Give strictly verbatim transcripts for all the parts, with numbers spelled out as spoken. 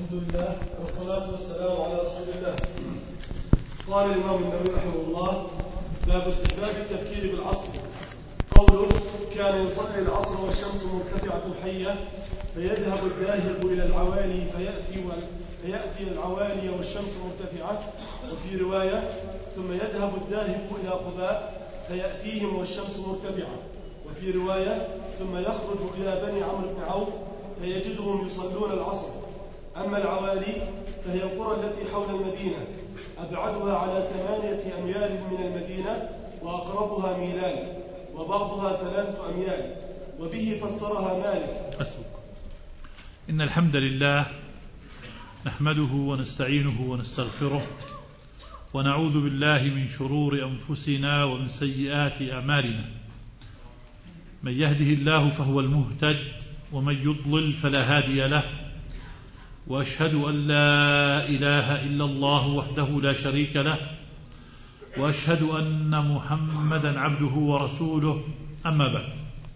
الحمد لله والصلاة والسلام على رسول الله. قال الإمام النووي رحمه الله: باب استحباب التبكير بالعصر. قوله: كان يصلي العصر والشمس مرتفعة حية فيذهب الذاهب إلى العوالي فيأتي, فيأتي العوالي والشمس مرتفعة. وفي رواية: ثم يذهب الذاهب إلى قباء فيأتيهم والشمس مرتفعة. وفي رواية: ثم يخرج إلى بني عمرو بن عوف فيجدهم يصلون العصر. أما العوالي فهي القرى التي حول المدينة، أبعدها على ثمانية أميال من المدينة وأقربها ميلان، وبعضها ثلاثة أميال، وبه فسرها مالك. أسبق. إن الحمد لله نحمده ونستعينه ونستغفره ونعوذ بالله من شرور أنفسنا ومن سيئات أعمالنا. من يهده الله فهو المهتد، ومن يضلل فلا هادي له، وأشهد أن لا إله إلا الله وحده لا شريك له، وأشهد أن محمدا عبده ورسوله. أما بعد،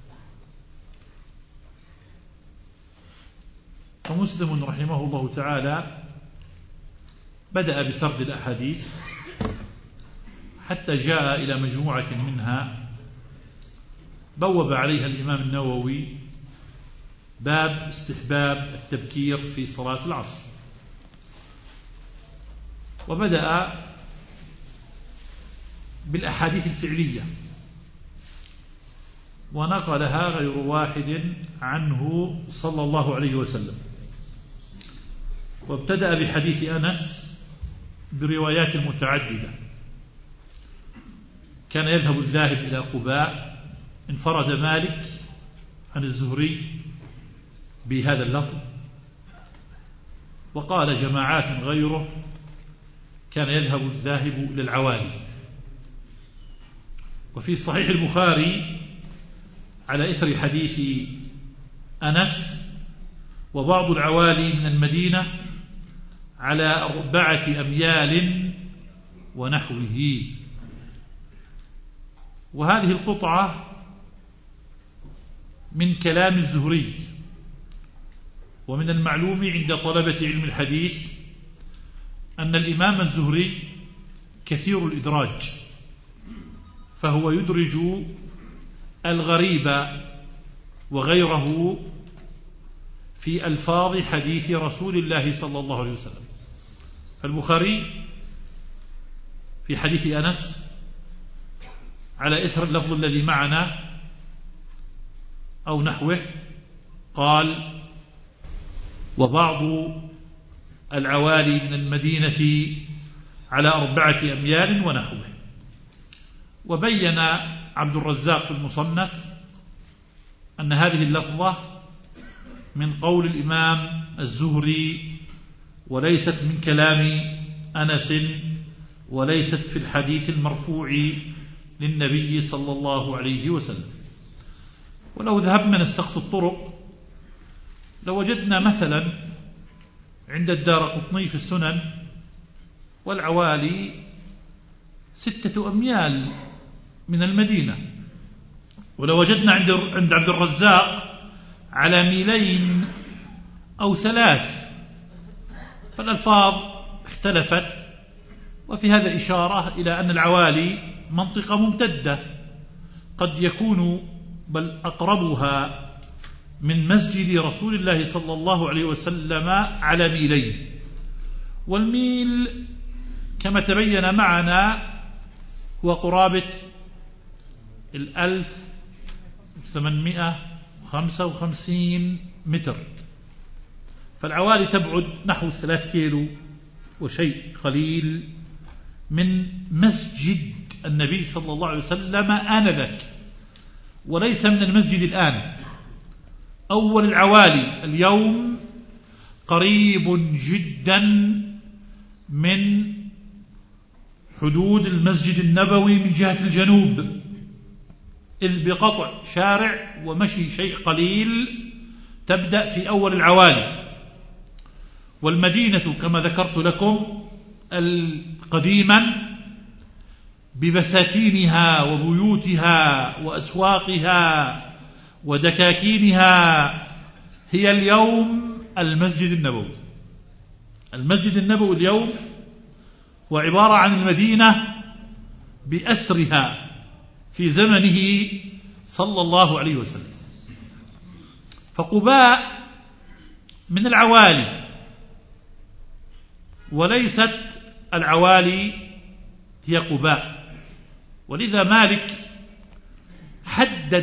فمسلم رحمه الله تعالى بدأ بسرد الأحاديث حتى جاء إلى مجموعة منها بوب عليها الإمام النووي باب استحباب التبكير في صلاة العصر. وبدأ بالأحاديث الفعلية، ونقلها غير واحد عنه صلى الله عليه وسلم. وابتدأ بحديث أنس بروايات متعددة. كان يذهب الذاهب إلى قباء، انفرد مالك عن الزهري بهذا اللفظ، وقال جماعات غيره كان يذهب الذاهب إلى العوالي. وفي صحيح البخاري على إثر حديث أنس: وبعض العوالي من المدينة على أربعة أميال ونحوه. وهذه القطعة من كلام الزهري. ومن المعلوم عند طلبة علم الحديث أن الإمام الزهري كثير الإدراج، فهو يدرج الغريب وغيره في ألفاظ حديث رسول الله صلى الله عليه وسلم. فالبخاري في حديث أنس على إثر اللفظ الذي معنا أو نحوه قال: وبعض العوالي من المدينة على أربعة أميال ونحوه. وبين عبد الرزاق المصنف أن هذه اللفظة من قول الإمام الزهري، وليست من كلام أنس، وليست في الحديث المرفوع للنبي صلى الله عليه وسلم. ولو ذهبنا نستقصي الطرق لوجدنا مثلا عند الدارقطني في السنن: والعوالي ستة أميال من المدينة. ولو وجدنا عند عند عبد الرزاق على ميلين أو ثلاث. فالألفاظ اختلفت. وفي هذا إشارة إلى أن العوالي منطقة ممتدة، قد يكون بل أقربها من مسجد رسول الله صلى الله عليه وسلم على ميلين. والميل كما تبين معنا هو قرابة الألف ثمانمائة وخمسة وخمسين متر. فالعوالي تبعد نحو ثلاث كيلو وشيء قليل من مسجد النبي صلى الله عليه وسلم آنذاك، وليس من المسجد الآن. أول العوالي اليوم قريب جدا من حدود المسجد النبوي من جهة الجنوب، إذ بقطع شارع ومشي شيء قليل تبدأ في أول العوالي. والمدينة كما ذكرت لكم قديما ببساتينها وبيوتها وأسواقها ودكاكينها هي اليوم المسجد النبوي. المسجد النبوي اليوم هو عبارة عن المدينة بأسرها في زمنه صلى الله عليه وسلم. فقباء من العوالي، وليست العوالي هي قباء، ولذا مالك حدد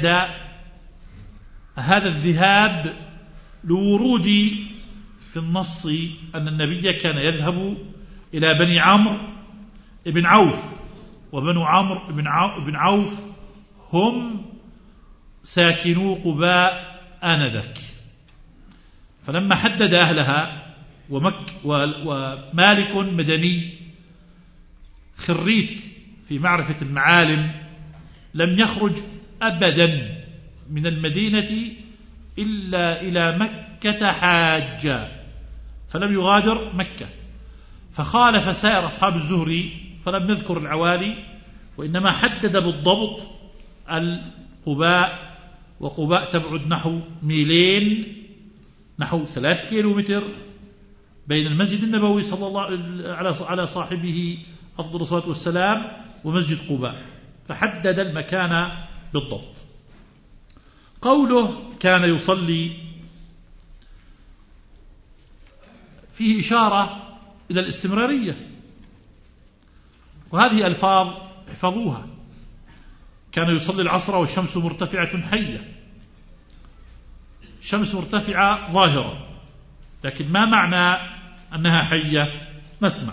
هذا الذهاب لورود في النص أن النبي كان يذهب إلى بني عمرو بن عوف، وبنو عمرو بن عوف هم ساكنو قباء آنذاك. فلما حدد أهلها، ومك ومالك مدني خريت في معرفة المعالم، لم يخرج أبدا من المدينة إلا إلى مكة حاجا، فلم يغادر مكة. فخالف سائر أصحاب الزهري فلم يذكر العوالي، وإنما حدد بالضبط القباء. وقباء تبعد نحو ميلين، نحو ثلاث كيلو متر بين المسجد النبوي صلى الله على صاحبه أفضل الصلاة والسلام ومسجد قباء، فحدد المكان بالضبط. قوله كان يصلي فيه إشارة إلى الاستمرارية، وهذه ألفاظ احفظوها. كان يصلي العصر والشمس مرتفعة حية. الشمس مرتفعة ظاهرة، لكن ما معنى أنها حية؟ نسمع.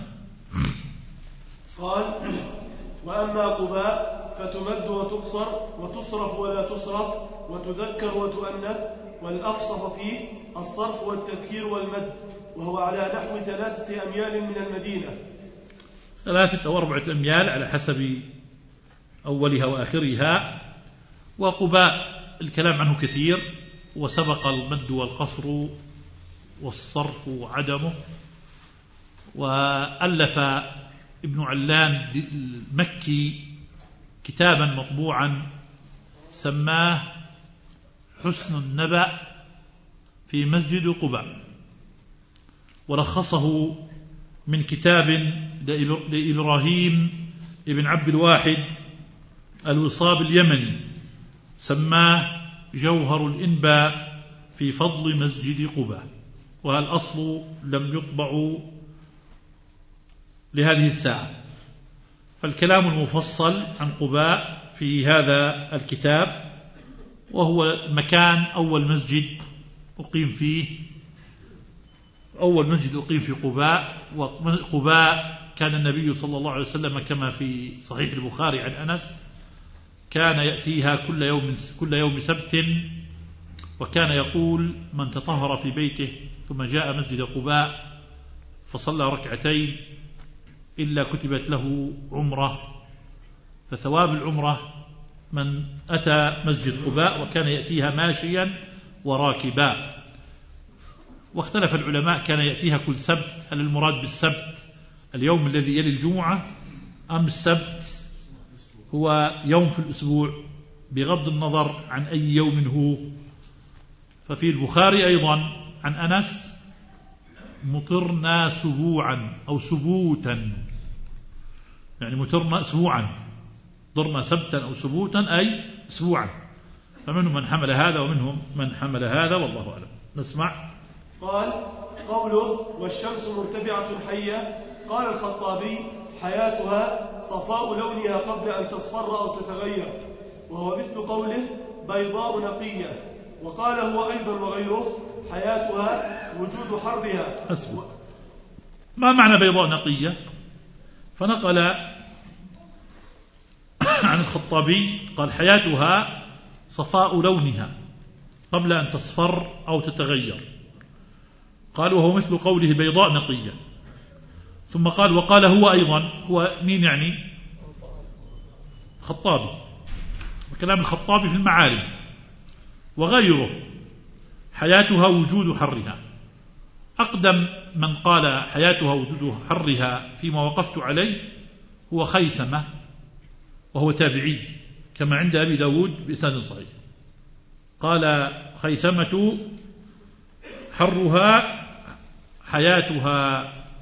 قال: وأما قباء فتمد وتقصر وتصرف ولا تصرف وتذكر وتؤنث، والأفصح فيه الصرف والتذكير والمد، وهو على نحو ثلاثة أميال من المدينة، ثلاثة أو أربعة أميال على حسب أولها وآخرها. وقباء الكلام عنه كثير، وسبق المد والقصر والصرف وعدمه. وألف ابن علان المكي كتابا مطبوعا سماه حسن النبأ في مسجد قباء، ولخصه من كتاب لإبراهيم ابن عبد الواحد الوصاب اليمني سماه جوهر الإنباء في فضل مسجد قباء، والأصل لم يطبع لهذه الساعة. فالكلام المفصل عن قباء في هذا الكتاب، وهو مكان أول مسجد أقيم فيه أول مسجد أقيم في قباء. وقباء كان النبي صلى الله عليه وسلم كما في صحيح البخاري عن أنس كان يأتيها كل يوم كل يوم سبت، وكان يقول: من تطهر في بيته ثم جاء مسجد قباء فصلى ركعتين إلا كتبت له عمرة، فثواب العمرة من أتى مسجد قباء، وكان يأتيها ماشيا وراكبا. واختلف العلماء كان يأتيها كل سبت، هل المراد بالسبت اليوم الذي يلي الجمعة، أم السبت هو يوم في الأسبوع بغض النظر عن أي يوم هو؟ ففي البخاري أيضا عن أنس: مطرنا سبوعا أو سبوتا، يعني مطرنا أسبوعا، ضرنا سبتا أو سبوتا أي أسبوعا. فمنهم من حمل هذا ومنهم من حمل هذا، والله أعلم. نسمع. قال: قوله والشمس مرتفعة حية، قال الخطابي: حياتها صفاء لونها قبل أن تصفر أو تتغير، وهو مثل قوله بيضاء نقية. وقال هو أيضا وغيره: حياتها وجود حرها. أسبق. ما معنى بيضاء نقية؟ فنقل عن الخطابي قال: حياتها صفاء لونها قبل أن تصفر أو تتغير. قال وهو مثل قوله بيضاء نقية. ثم قال: وقال هو أيضا. هو مين يعني؟ خطابي، وكلام الخطابي في المعالم. وغيره: حياتها وجود حرها. أقدم من قال حياتها وجود حرها فيما وقفت عليه هو خيثمة، وهو تابعي كما عند أبي داود بإسناد صحيح. قال خيثمة: حرها حياتها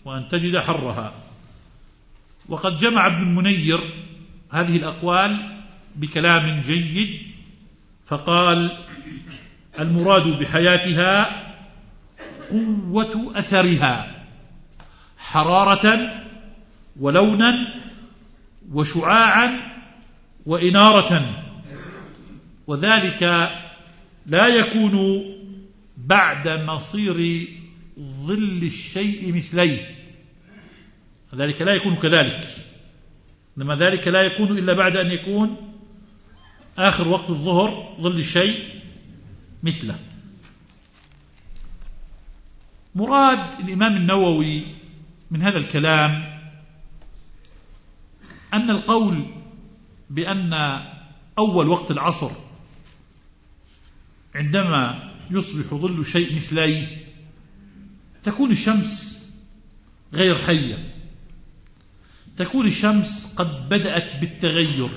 وأن تجد حرها. وقد جمع ابن المنير هذه الأقوال بكلام جيد فقال: المراد بحياتها قوة أثرها حرارة ولونا وشعاعا وإنارة، وذلك لا يكون بعد مصير ظل الشيء مثليه، ذلك لا يكون كذلك، إنما ذلك لا يكون إلا بعد أن يكون آخر وقت الظهر ظل الشيء مثله. مراد الإمام النووي من هذا الكلام أن القول بأن أول وقت العصر عندما يصبح ظل الشيء مثليه تكون الشمس غير حية، تكون الشمس قد بدأت بالتغير،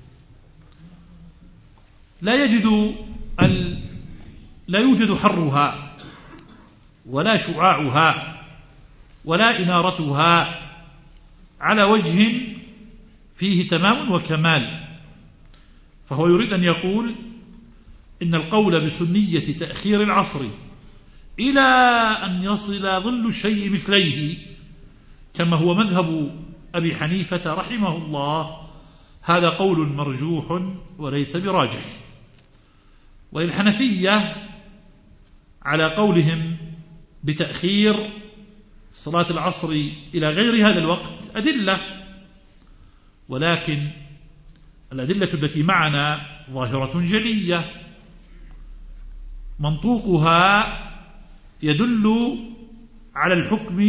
لا يجد ال... لا يوجد حرها ولا شعاعها ولا إنارتها على وجه فيه تمام وكمال. فهو يريد أن يقول إن القول بسنية تأخير العصر إلى أن يصل ظل الشيء مثليه كما هو مذهب أبي حنيفة رحمه الله هذا قول مرجوح وليس براجح. وللحنفية على قولهم بتأخير صلاة العصر إلى غير هذا الوقت أدلة، ولكن الأدلة التي معنا ظاهرة جلية منطوقها يدل على الحكم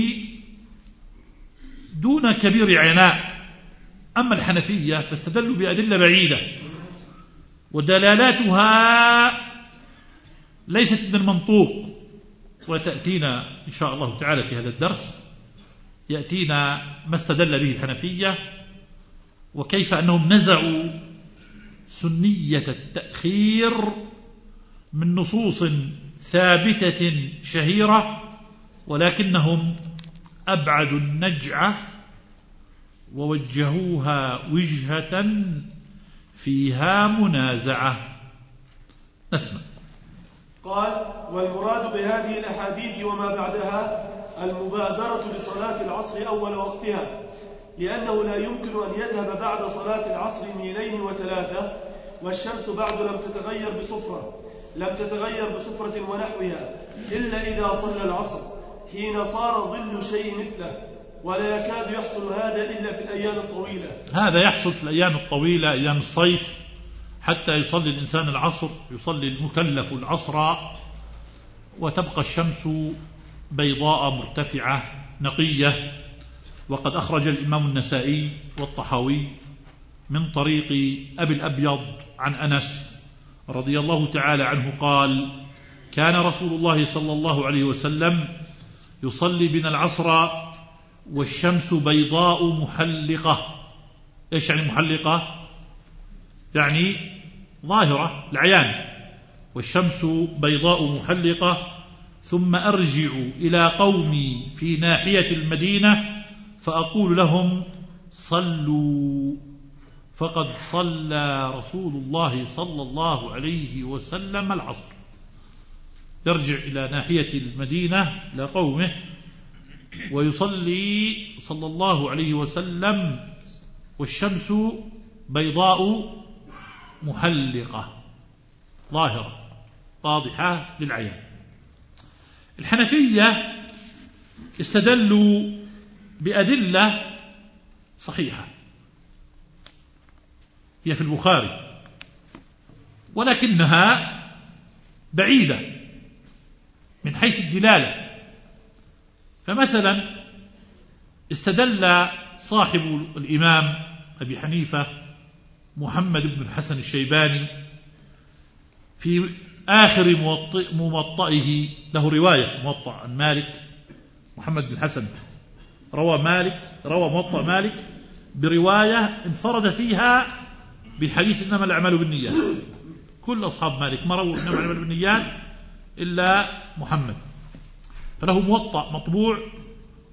دون كبير عناء. أما الحنفية فاستدلوا بأدلة بعيدة ودلالاتها ليست من المنطوق، وتأتينا إن شاء الله تعالى في هذا الدرس يأتينا ما استدل به الحنفية وكيف أنهم نزعوا سنية التأخير من نصوص ثابتة شهيرة، ولكنهم أبعدوا النجعة ووجهوها وجهة فيها منازعة. نسمع. قال: والمراد بهذه الأحاديث وما بعدها المبادرة بصلاة العصر أول وقتها، لأنه لا يمكن أن يذهب بعد صلاة العصر ميلين وثلاثة والشمس بعد لم تتغير بصفرة لم تتغير بصفرة ونحوها إلا إذا صلى العصر حين صار ظل شيء مثله، ولا يكاد يحصل هذا إلا في الأيام الطويلة. هذا يحصل في الأيام الطويلة أيام الصيف حتى يصلي الإنسان العصر، يصلي المكلف العصر وتبقى الشمس بيضاء مرتفعة نقية. وقد أخرج الإمام النسائي والطحاوي من طريق أبي الأبيض عن أنس رضي الله تعالى عنه قال: كان رسول الله صلى الله عليه وسلم يصلي بنا العصر والشمس بيضاء محلقة. إيش يعني محلقة؟ يعني ظاهرة العيان، والشمس بيضاء محلقة، ثم أرجع إلى قومي في ناحية المدينة فأقول لهم: صلوا، فقد صلى رسول الله صلى الله عليه وسلم العصر. يرجع إلى ناحية المدينة إلى قومه ويصلي صلى الله عليه وسلم والشمس بيضاء محلقة ظاهرة واضحة للعيان. الحنفية استدلوا بأدلة صحيحة هي في البخاري ولكنها بعيدة من حيث الدلالة. فمثلا استدل صاحب الإمام أبي حنيفة محمد بن الحسن الشيباني في آخر موطئه، له رواية موطأ عن مالك، محمد بن الحسن روى مالك روى موطأ مالك برواية انفرد فيها بالحديث إنما الأعمال بالنيات. كل أصحاب مالك ما رووا إنما الأعمال بالنيات إلا محمد، فله موطأ مطبوع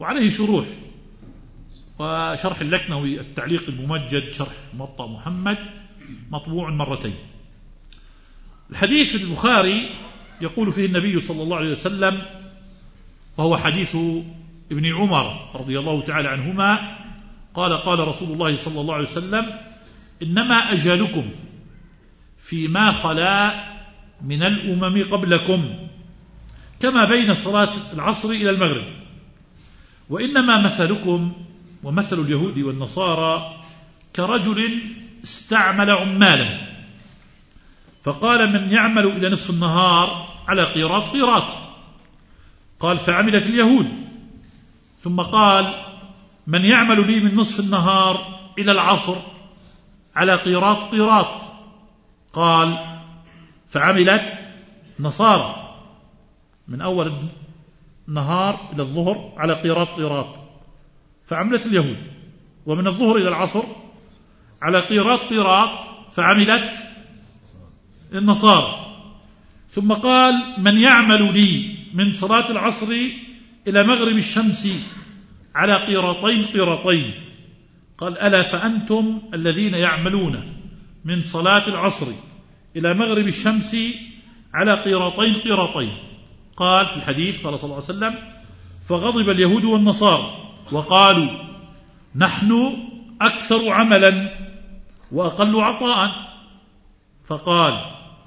وعليه شروح، وشرح اللكنوي التعليق الممجد شرح موطأ محمد مطبوع مرتين. الحديث في البخاري يقول فيه النبي صلى الله عليه وسلم، وهو حديث ابن عمر رضي الله تعالى عنهما قال قال رسول الله صلى الله عليه وسلم: إنما أجلكم فيما خلا من الأمم قبلكم كما بين صلاة العصر إلى المغرب، وإنما مثلكم ومثل اليهود والنصارى كرجل استعمل عمالا فقال: من يعمل إلى نصف النهار على قيراط قيراط، قال: فعملت اليهود. ثم قال: من يعمل لي من نصف النهار إلى العصر على قيراط قيراط، قال: فعملت نصارى من أول النهار إلى الظهر على قيراط قيراط، فعملت اليهود. ومن الظهر إلى العصر على قيراط قيراط، فعملت النصارى. ثم قال: من يعمل لي من صلاة العصر إلى مغرب الشمس على قيراطين قيراطين، قال: ألا فأنتم الذين يعملون من صلاة العصر إلى مغرب الشمس على قيراطين قيراطين. قال في الحديث قال صلى الله عليه وسلم: فغضب اليهود والنصارى وقالوا: نحن أكثر عملا وأقل عطاء. فقال: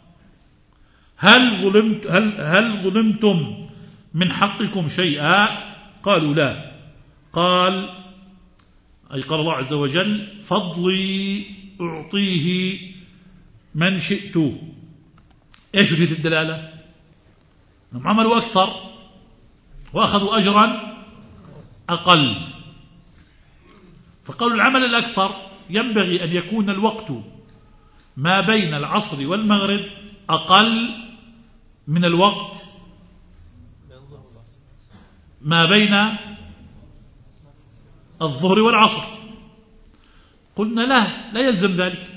هل ظلمت هل هل ظلمتم من حقكم شيئا؟ قالوا: لا. قال أي قال الله عز وجل: فضلي أعطيه من شئت. إيش وجهة الدلالة؟ أنهم عملوا أكثر وأخذوا أجرا أقل. فقالوا العمل الأكثر ينبغي أن يكون الوقت ما بين العصر والمغرب أقل من الوقت ما بين الظهر والعصر. قلنا لا لا يلزم ذلك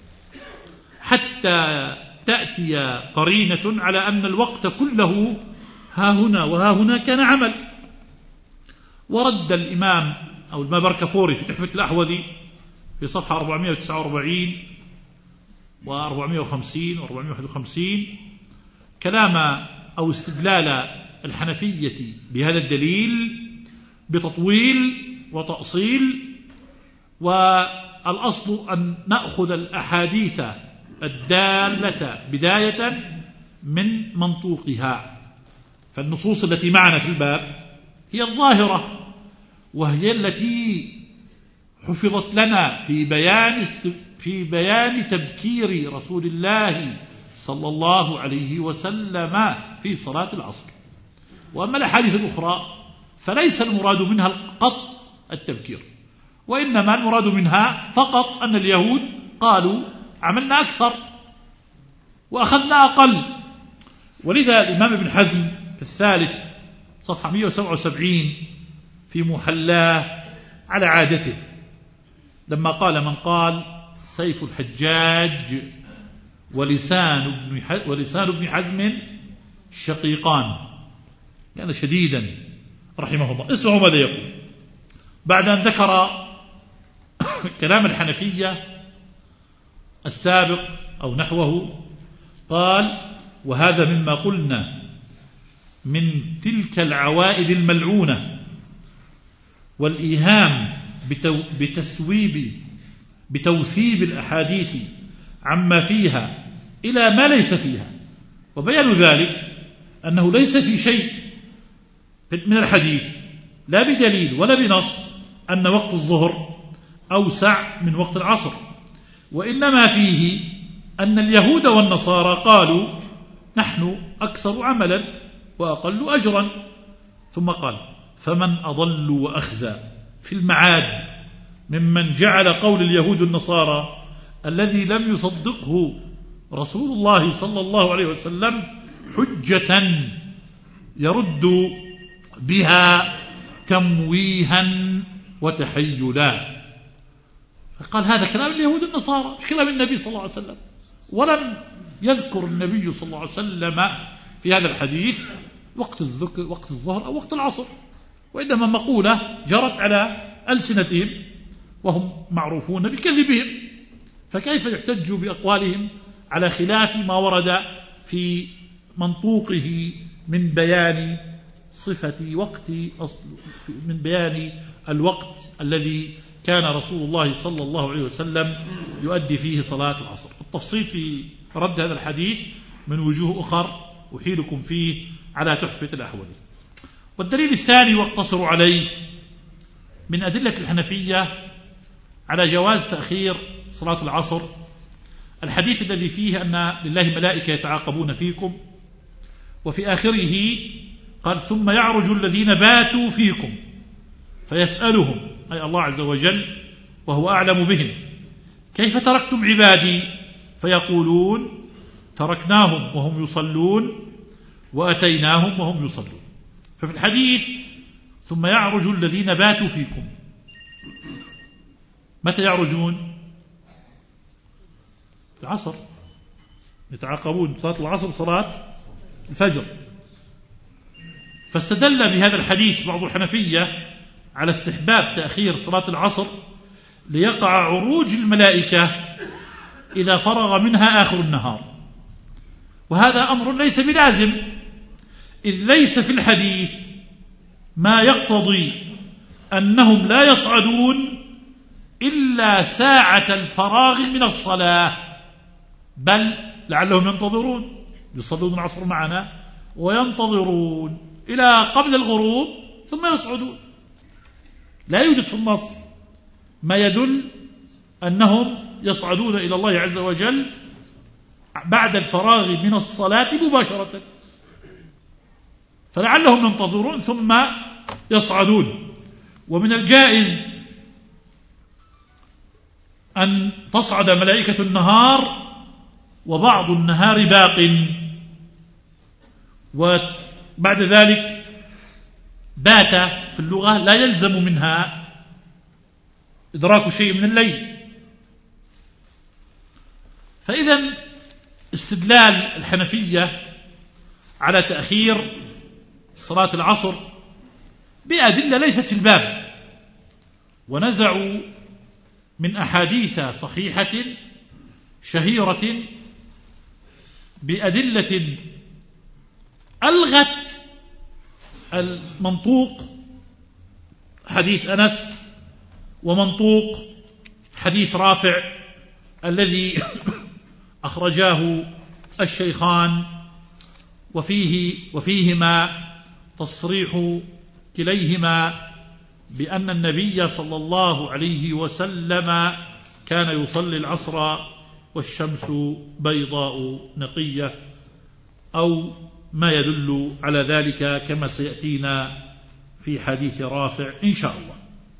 حتى تأتي قرينة على أن الوقت كله ها هنا وها هنا كان عمل. ورد الإمام أو المبركفوري في تحفة الأحوذي في صفحة أربعمائة وتسعة وأربعين وأربعمائة وخمسين وأربعمائة وواحد وخمسين كلام أو استدلال الحنفية بهذا الدليل بتطويل وتأصيل. والأصل أن نأخذ الأحاديث الدالة بداية من منطوقها. فالنصوص التي معنا في الباب هي الظاهرة، وهي التي حفظت لنا في بيان في بيان تبكير رسول الله صلى الله عليه وسلم في صلاة العصر. وأما الأحاديث الأخرى فليس المراد منها قط التبكير، وإنما المراد منها فقط أن اليهود قالوا عملنا أكثر وأخذنا أقل. ولذا الإمام ابن حزم في الثالث صفحة مئة وسبعة وسبعين في محلاه على عادته لما قال: من قال سيف الحجاج ولسان ابن ولسان ابن حزم شقيقان، كان شديدا رحمه الله. اسمعوا ماذا يقول بعد أن ذكر كلام الحنفية السابق أو نحوه. قال: وهذا مما قلنا من تلك العوائد الملعونة والإيهام بتسويب بتوثيب الأحاديث عما فيها إلى ما ليس فيها. وبيان ذلك أنه ليس في شيء من الحديث لا بدليل ولا بنص أن وقت الظهر أوسع من وقت العصر، وإنما فيه أن اليهود والنصارى قالوا نحن أكثر عملا وأقل أجرا. ثم قال: فمن أضل وأخزى في المعاد ممن جعل قول اليهود والنصارى الذي لم يصدقه رسول الله صلى الله عليه وسلم حجة يرد بها تمويها وتحيلا. فقال هذا كلام اليهود والنصارى مش كلام النبي صلى الله عليه وسلم. ولم يذكر النبي صلى الله عليه وسلم في هذا الحديث وقت الذكر وقت الظهر أو وقت العصر، وإنما مقولة جرت على ألسنتهم وهم معروفون بكذبهم، فكيف يحتج بأقوالهم على خلاف ما ورد في منطوقه من بيان صفة وقت من بيان الوقت الذي كان رسول الله صلى الله عليه وسلم يؤدي فيه صلاة العصر. التفصيل في رد هذا الحديث من وجوه أخر أحيلكم فيه على تحفة الأحوذي. والدليل الثاني واقتصر عليه من أدلة الحنفية على جواز تأخير صلاة العصر الحديث الذي فيه أن لله ملائكة يتعاقبون فيكم، وفي آخره قال ثم يعرج الذين باتوا فيكم فيسألهم أي الله عز وجل وهو أعلم بهم كيف تركتم عبادي فيقولون تركناهم وهم يصلون وأتيناهم وهم يصلون. ففي الحديث ثم يعرج الذين باتوا فيكم، متى يعرجون؟ العصر، يتعاقبون صلاة العصر صلاة الفجر. فاستدل بهذا الحديث بعض الحنفية على استحباب تأخير صلاة العصر ليقع عروج الملائكة إذا فرغ منها آخر النهار، وهذا أمر ليس بلازم، إذ ليس في الحديث ما يقتضي أنهم لا يصعدون إلا ساعة الفراغ من الصلاة، بل لعلهم ينتظرون يصلون العصر معنا وينتظرون إلى قبل الغروب ثم يصعدون. لا يوجد في النص ما يدل أنهم يصعدون إلى الله عز وجل بعد الفراغ من الصلاة مباشرة، فلعلهم ينتظرون ثم يصعدون. ومن الجائز أن تصعد ملائكة النهار وبعض النهار باق، وبعد ذلك بات في اللغة لا يلزم منها إدراك شيء من الليل. فإذا استدلال الحنفية على تأخير صلاة العصر بأدلة ليست في الباب، ونزعوا من أحاديث صحيحة شهيرة بأدلة ألغت المنطوق حديث أنس ومنطوق حديث رافع الذي أخرجاه الشيخان، وفيه وفيهما تصريح كليهما بأن النبي صلى الله عليه وسلم كان يصلي العصر والشمس بيضاء نقية، أو ما يدل على ذلك كما سيأتينا في حديث رافع إن شاء الله.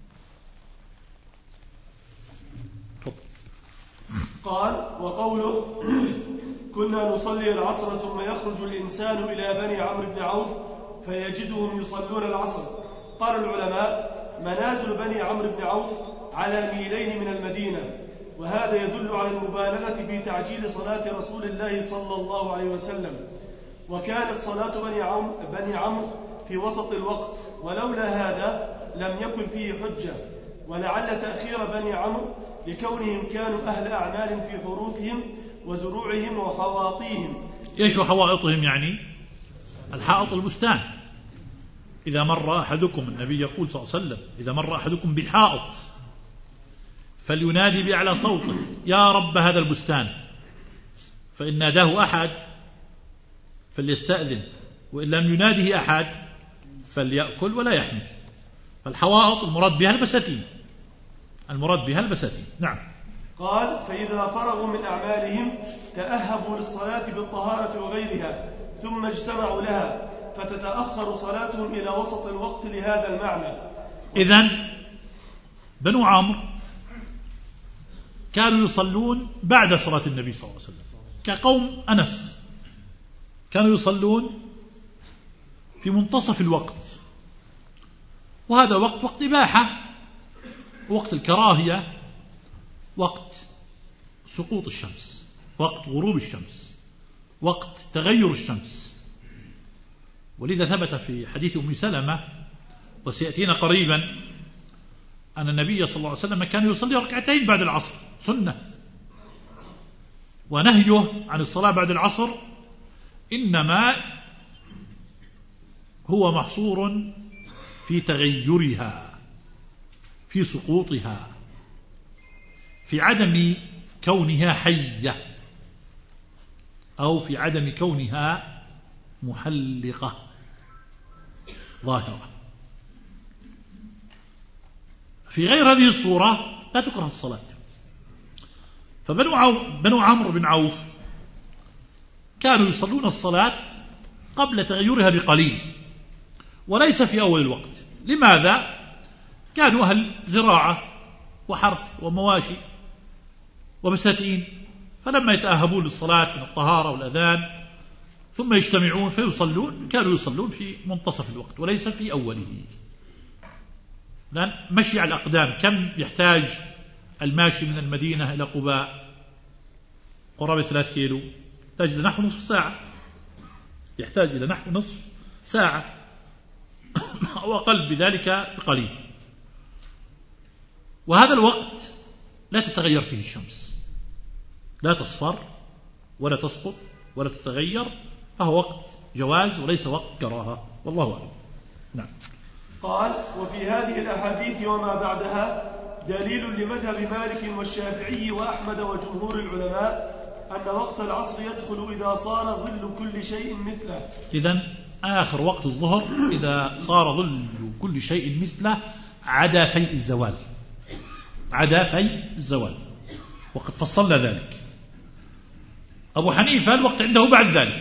قال وقوله كنا نصلي العصر ثم يخرج الإنسان إلى بني عمرو بن عوف فيجدهم يصلون العصر. قال العلماء منازل بني عمرو بن عوف على ميلين من المدينة، وهذا يدل على المبالغة في تعجيل صلاة رسول الله صلى الله عليه وسلم، وكانت صلاة بني عمرو بني عمرو في وسط الوقت، ولولا هذا لم يكن فيه حجة. ولعل تأخير بني عمرو لكونهم كانوا أهل أعمال في حروثهم وزروعهم وحواطيهم. إيش وحوائطهم؟ يعني الحائط البستان. إذا مر أحدكم، النبي يقول صلى الله عليه وسلم إذا مر أحدكم بحائط فلينادي بأعلى صوته يا رب هذا البستان، فإن ناداه أحد فليستأذن، وإن لم يناده أحد فليأكل ولا يحمل. فالحوائط المراد بها البساتين، المراد بها البساتين. نعم. قال فإذا فرغوا من أعمالهم تأهبوا للصلاة بالطهارة وغيرها ثم اجتمعوا لها فتتأخر صلاتهم إلى وسط الوقت لهذا المعنى. إذن بنو عمرو كانوا يصلون بعد صلاة النبي صلى الله عليه وسلم كقوم أنس، كانوا يصلون في منتصف الوقت، وهذا وقت وقت إباحة، وقت الكراهية، وقت سقوط الشمس، وقت غروب الشمس، وقت تغير الشمس. ولذا ثبت في حديث أم سلمة وسيأتينا قريبا أن النبي صلى الله عليه وسلم كان يصلي ركعتين بعد العصر سنة، ونهيه عن الصلاة بعد العصر إنما هو محصور في تغيرها، في سقوطها، في عدم كونها حية أو في عدم كونها محلقة ظاهرة. في غير هذه الصورة لا تكره الصلاة. فبنو عو... بنو عمرو بن عوف كانوا يصلون الصلاة قبل تغيرها بقليل وليس في أول الوقت. لماذا؟ كانوا أهل زراعة وحرث ومواشي وبساتين، فلما يتأهبون للصلاة من الطهارة والأذان ثم يجتمعون فيصلون، كانوا يصلون في منتصف الوقت وليس في أوله. لأن مشي على الأقدام كم يحتاج الماشي من المدينة إلى قباء؟ قرابة ثلاث كيلو، يحتاج إلى نحو نصف ساعة، يحتاج إلى نحو نصف ساعة أو أقل بذلك بقليل. وهذا الوقت لا تتغير فيه الشمس، لا تصفر ولا تسقط ولا تتغير، فهو وقت جواز وليس وقت كراهة، والله أعلم. نعم. قال: وفي هذه الأحاديث وما بعدها دليل لمذهب مالك والشافعي وأحمد وجمهور العلماء أن وقت العصر يدخل إذا صار ظل كل شيء مثله. إذن آخر وقت الظهر إذا صار ظل كل شيء مثله عدا فيء الزوال، عدا فيء الزوال، وقد فصلنا ذلك. أبو حنيفة الوقت عنده بعد ذلك.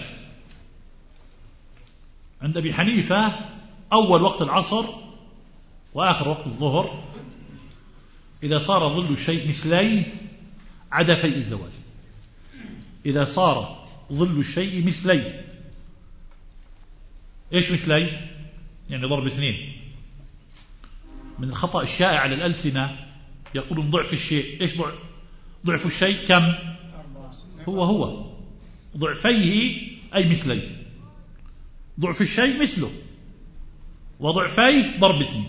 عند أبي حنيفة أول وقت العصر وآخر وقت الظهر إذا صار ظل الشيء مثليه عدا فيء الزوال. إذا صار ظل الشيء مثليه، إيش مثليه؟ يعني ضرب اثنين. من الخطأ الشائع على الألسنة يقولون ضعف الشيء. إيش ضعف؟ ضعف الشيء كم؟ هو هو ضعفيه أي مثليه. ضعف الشيء مثله، وضعفيه ضرب اثنين.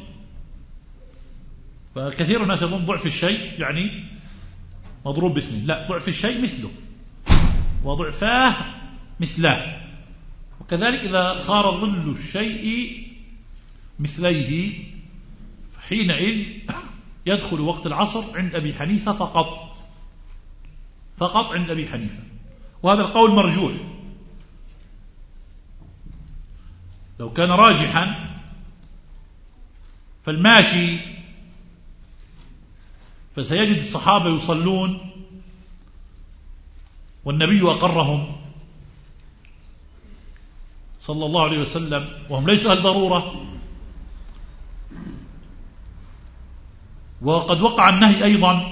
فكثير الناس يظن ضعف الشيء يعني مضروب باثنين، لا، ضعف الشيء مثله وضعفاه مثله. وكذلك إذا صار ظل الشيء مثليه حينئذ يدخل وقت العصر عند أبي حنيفة فقط، فقط عند أبي حنيفة. وهذا القول مرجوح. لو كان راجحا فالماشي فسيجد الصحابة يصلون والنبي أقرهم صلى الله عليه وسلم وهم ليسوا أهل ضرورة. وقد وقع النهي أيضا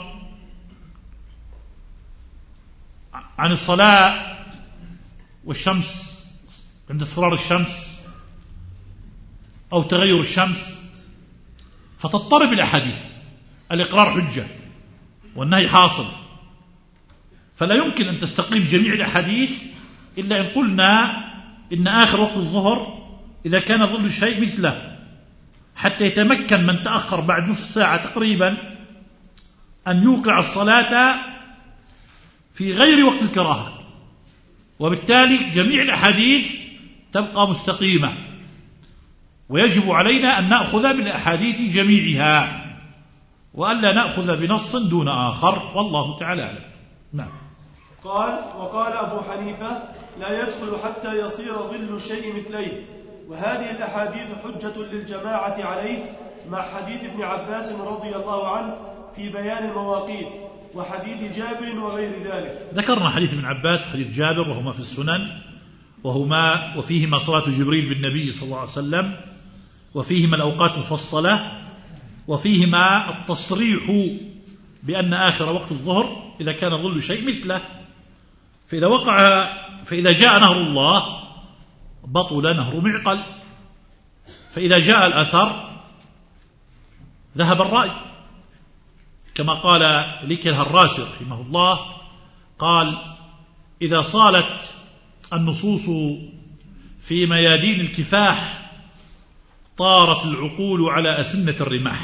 عن الصلاة والشمس عند اصفرار الشمس أو تغير الشمس، فتضطرب الأحاديث. الإقرار حجة والنهي حاصل، فلا يمكن أن تستقيم جميع الأحاديث إلا إن قلنا إن آخر وقت الظهر إذا كان ظل الشيء مثله، حتى يتمكن من تأخر بعد نصف ساعة تقريبا أن يوقع الصلاة في غير وقت الكراهة. وبالتالي جميع الأحاديث تبقى مستقيمة، ويجب علينا أن نأخذ بالأحاديث جميعها وألا نأخذ بنص دون آخر، والله تعالى أعلم. نعم. قال: وقال أبو حنيفة: لا يدخل حتى يصير ظل الشيء مثليه. وهذه الأحاديث حجة للجماعة عليه، مع حديث ابن عباس رضي الله عنه في بيان المواقيت، وحديث جابر وغير ذلك. ذكرنا حديث ابن عباس وحديث جابر وهما في السنن، وهما وفيهما صلاة جبريل بالنبي صلى الله عليه وسلم، وفيهما الأوقات مفصلة، وفيهما التصريح بأن آخر وقت الظهر إذا كان ظل شيء مثله. فإذا وقع فإذا جاء نهر الله بطل نهر معقل، فإذا جاء الأثر ذهب الرأي، كما قال لكه الراسي رحمه الله، قال: إذا صالت النصوص في ميادين الكفاح طارت العقول على أسنة الرماح.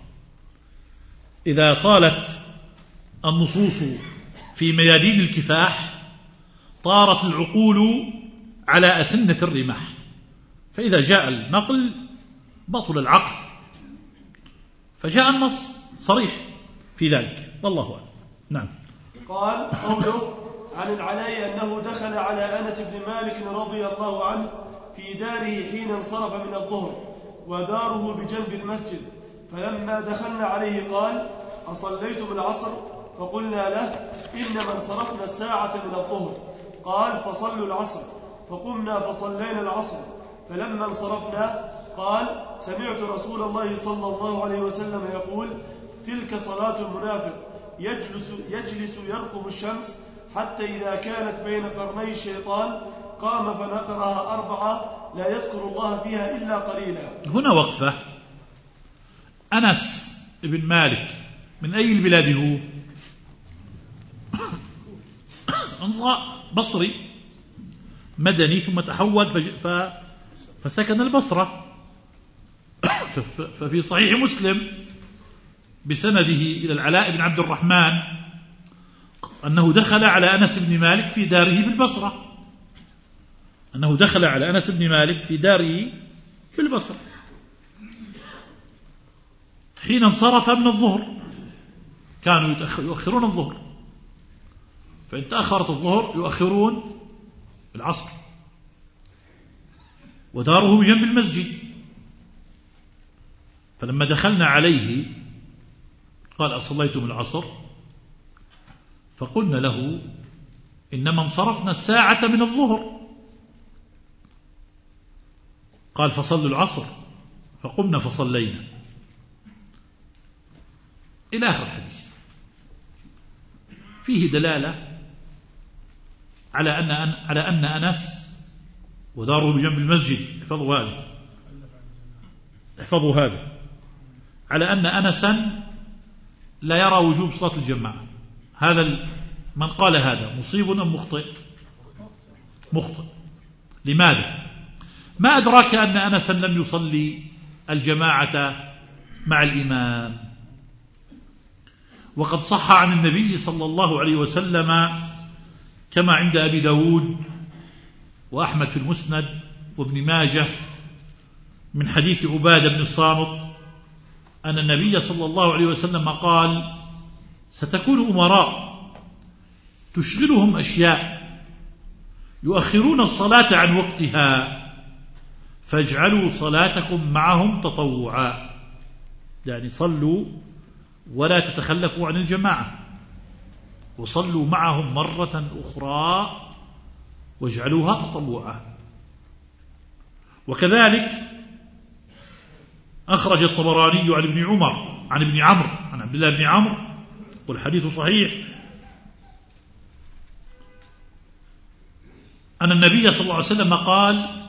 إذا صالت النصوص في ميادين الكفاح طارت العقول على أسنة الرماح، فإذا جاء النقل بطل العقل، فجاء النص صريح في ذلك، والله أعلم. نعم. قال قوله عن العلاء أنه دخل على أنس بن مالك رضي الله عنه في داره حين انصرف من الظهر وداره بجنب المسجد، فلما دخلنا عليه قال: أصليتم العصر؟ فقلنا له: إنما انصرفنا الساعة من الظهر. قال: فصلوا العصر. فقمنا فصلينا العصر. فلما انصرفنا قال: سمعت رسول الله صلى الله عليه وسلم يقول: تلك صلاة المنافق، يجلس, يجلس يرقب الشمس حتى إذا كانت بين قرني الشيطان قام فنقرها أربعة لا يذكر الله فيها إلا قليلا. هنا وقفة. أنس بن مالك من أي البلاد هو؟ بصري مدني، ثم تحول ف... فسكن البصرة. ففي صحيح مسلم بسنده إلى العلاء بن عبد الرحمن أنه دخل على أنس بن مالك في داره بالبصرة، أنه دخل على أنس بن مالك في داره بالبصرة حين انصرف من الظهر. كانوا يؤخرون الظهر، فإن تأخرت الظهر يؤخرون العصر، وداره بجنب المسجد. فلما دخلنا عليه قال: أصليتم العصر؟ فقلنا له: إنما انصرفنا الساعة من الظهر. قال: فصلوا العصر. فقمنا فصلينا، إلى آخر الحديث. فيه دلالة على أن على أن أنس وداره بجنب المسجد، احفظوا هذا احفظوا هذا على أن أنسا لا يرى وجوب صلاة الجماعة. هذا من قال هذا مصيب أم مخطئ؟ مخطئ. لماذا؟ ما أدراك أن أنسا لم يصلي الجماعة مع الإمام؟ وقد صح عن النبي صلى الله عليه وسلم كما عند أبي داود وأحمد في المسند وابن ماجه من حديث عبادة بن الصامت أن النبي صلى الله عليه وسلم قال: ستكون أمراء تشغلهم أشياء يؤخرون الصلاة عن وقتها فاجعلوا صلاتكم معهم تطوعا، يعني صلوا ولا تتخلفوا عن الجماعة، وصلوا معهم مرة أخرى واجعلوها تطوعا. وكذلك أخرج الطبراني عن ابن عمر عن ابن عمرو عن عبد الله بن عمرو والحديث صحيح أن النبي صلى الله عليه وسلم قال: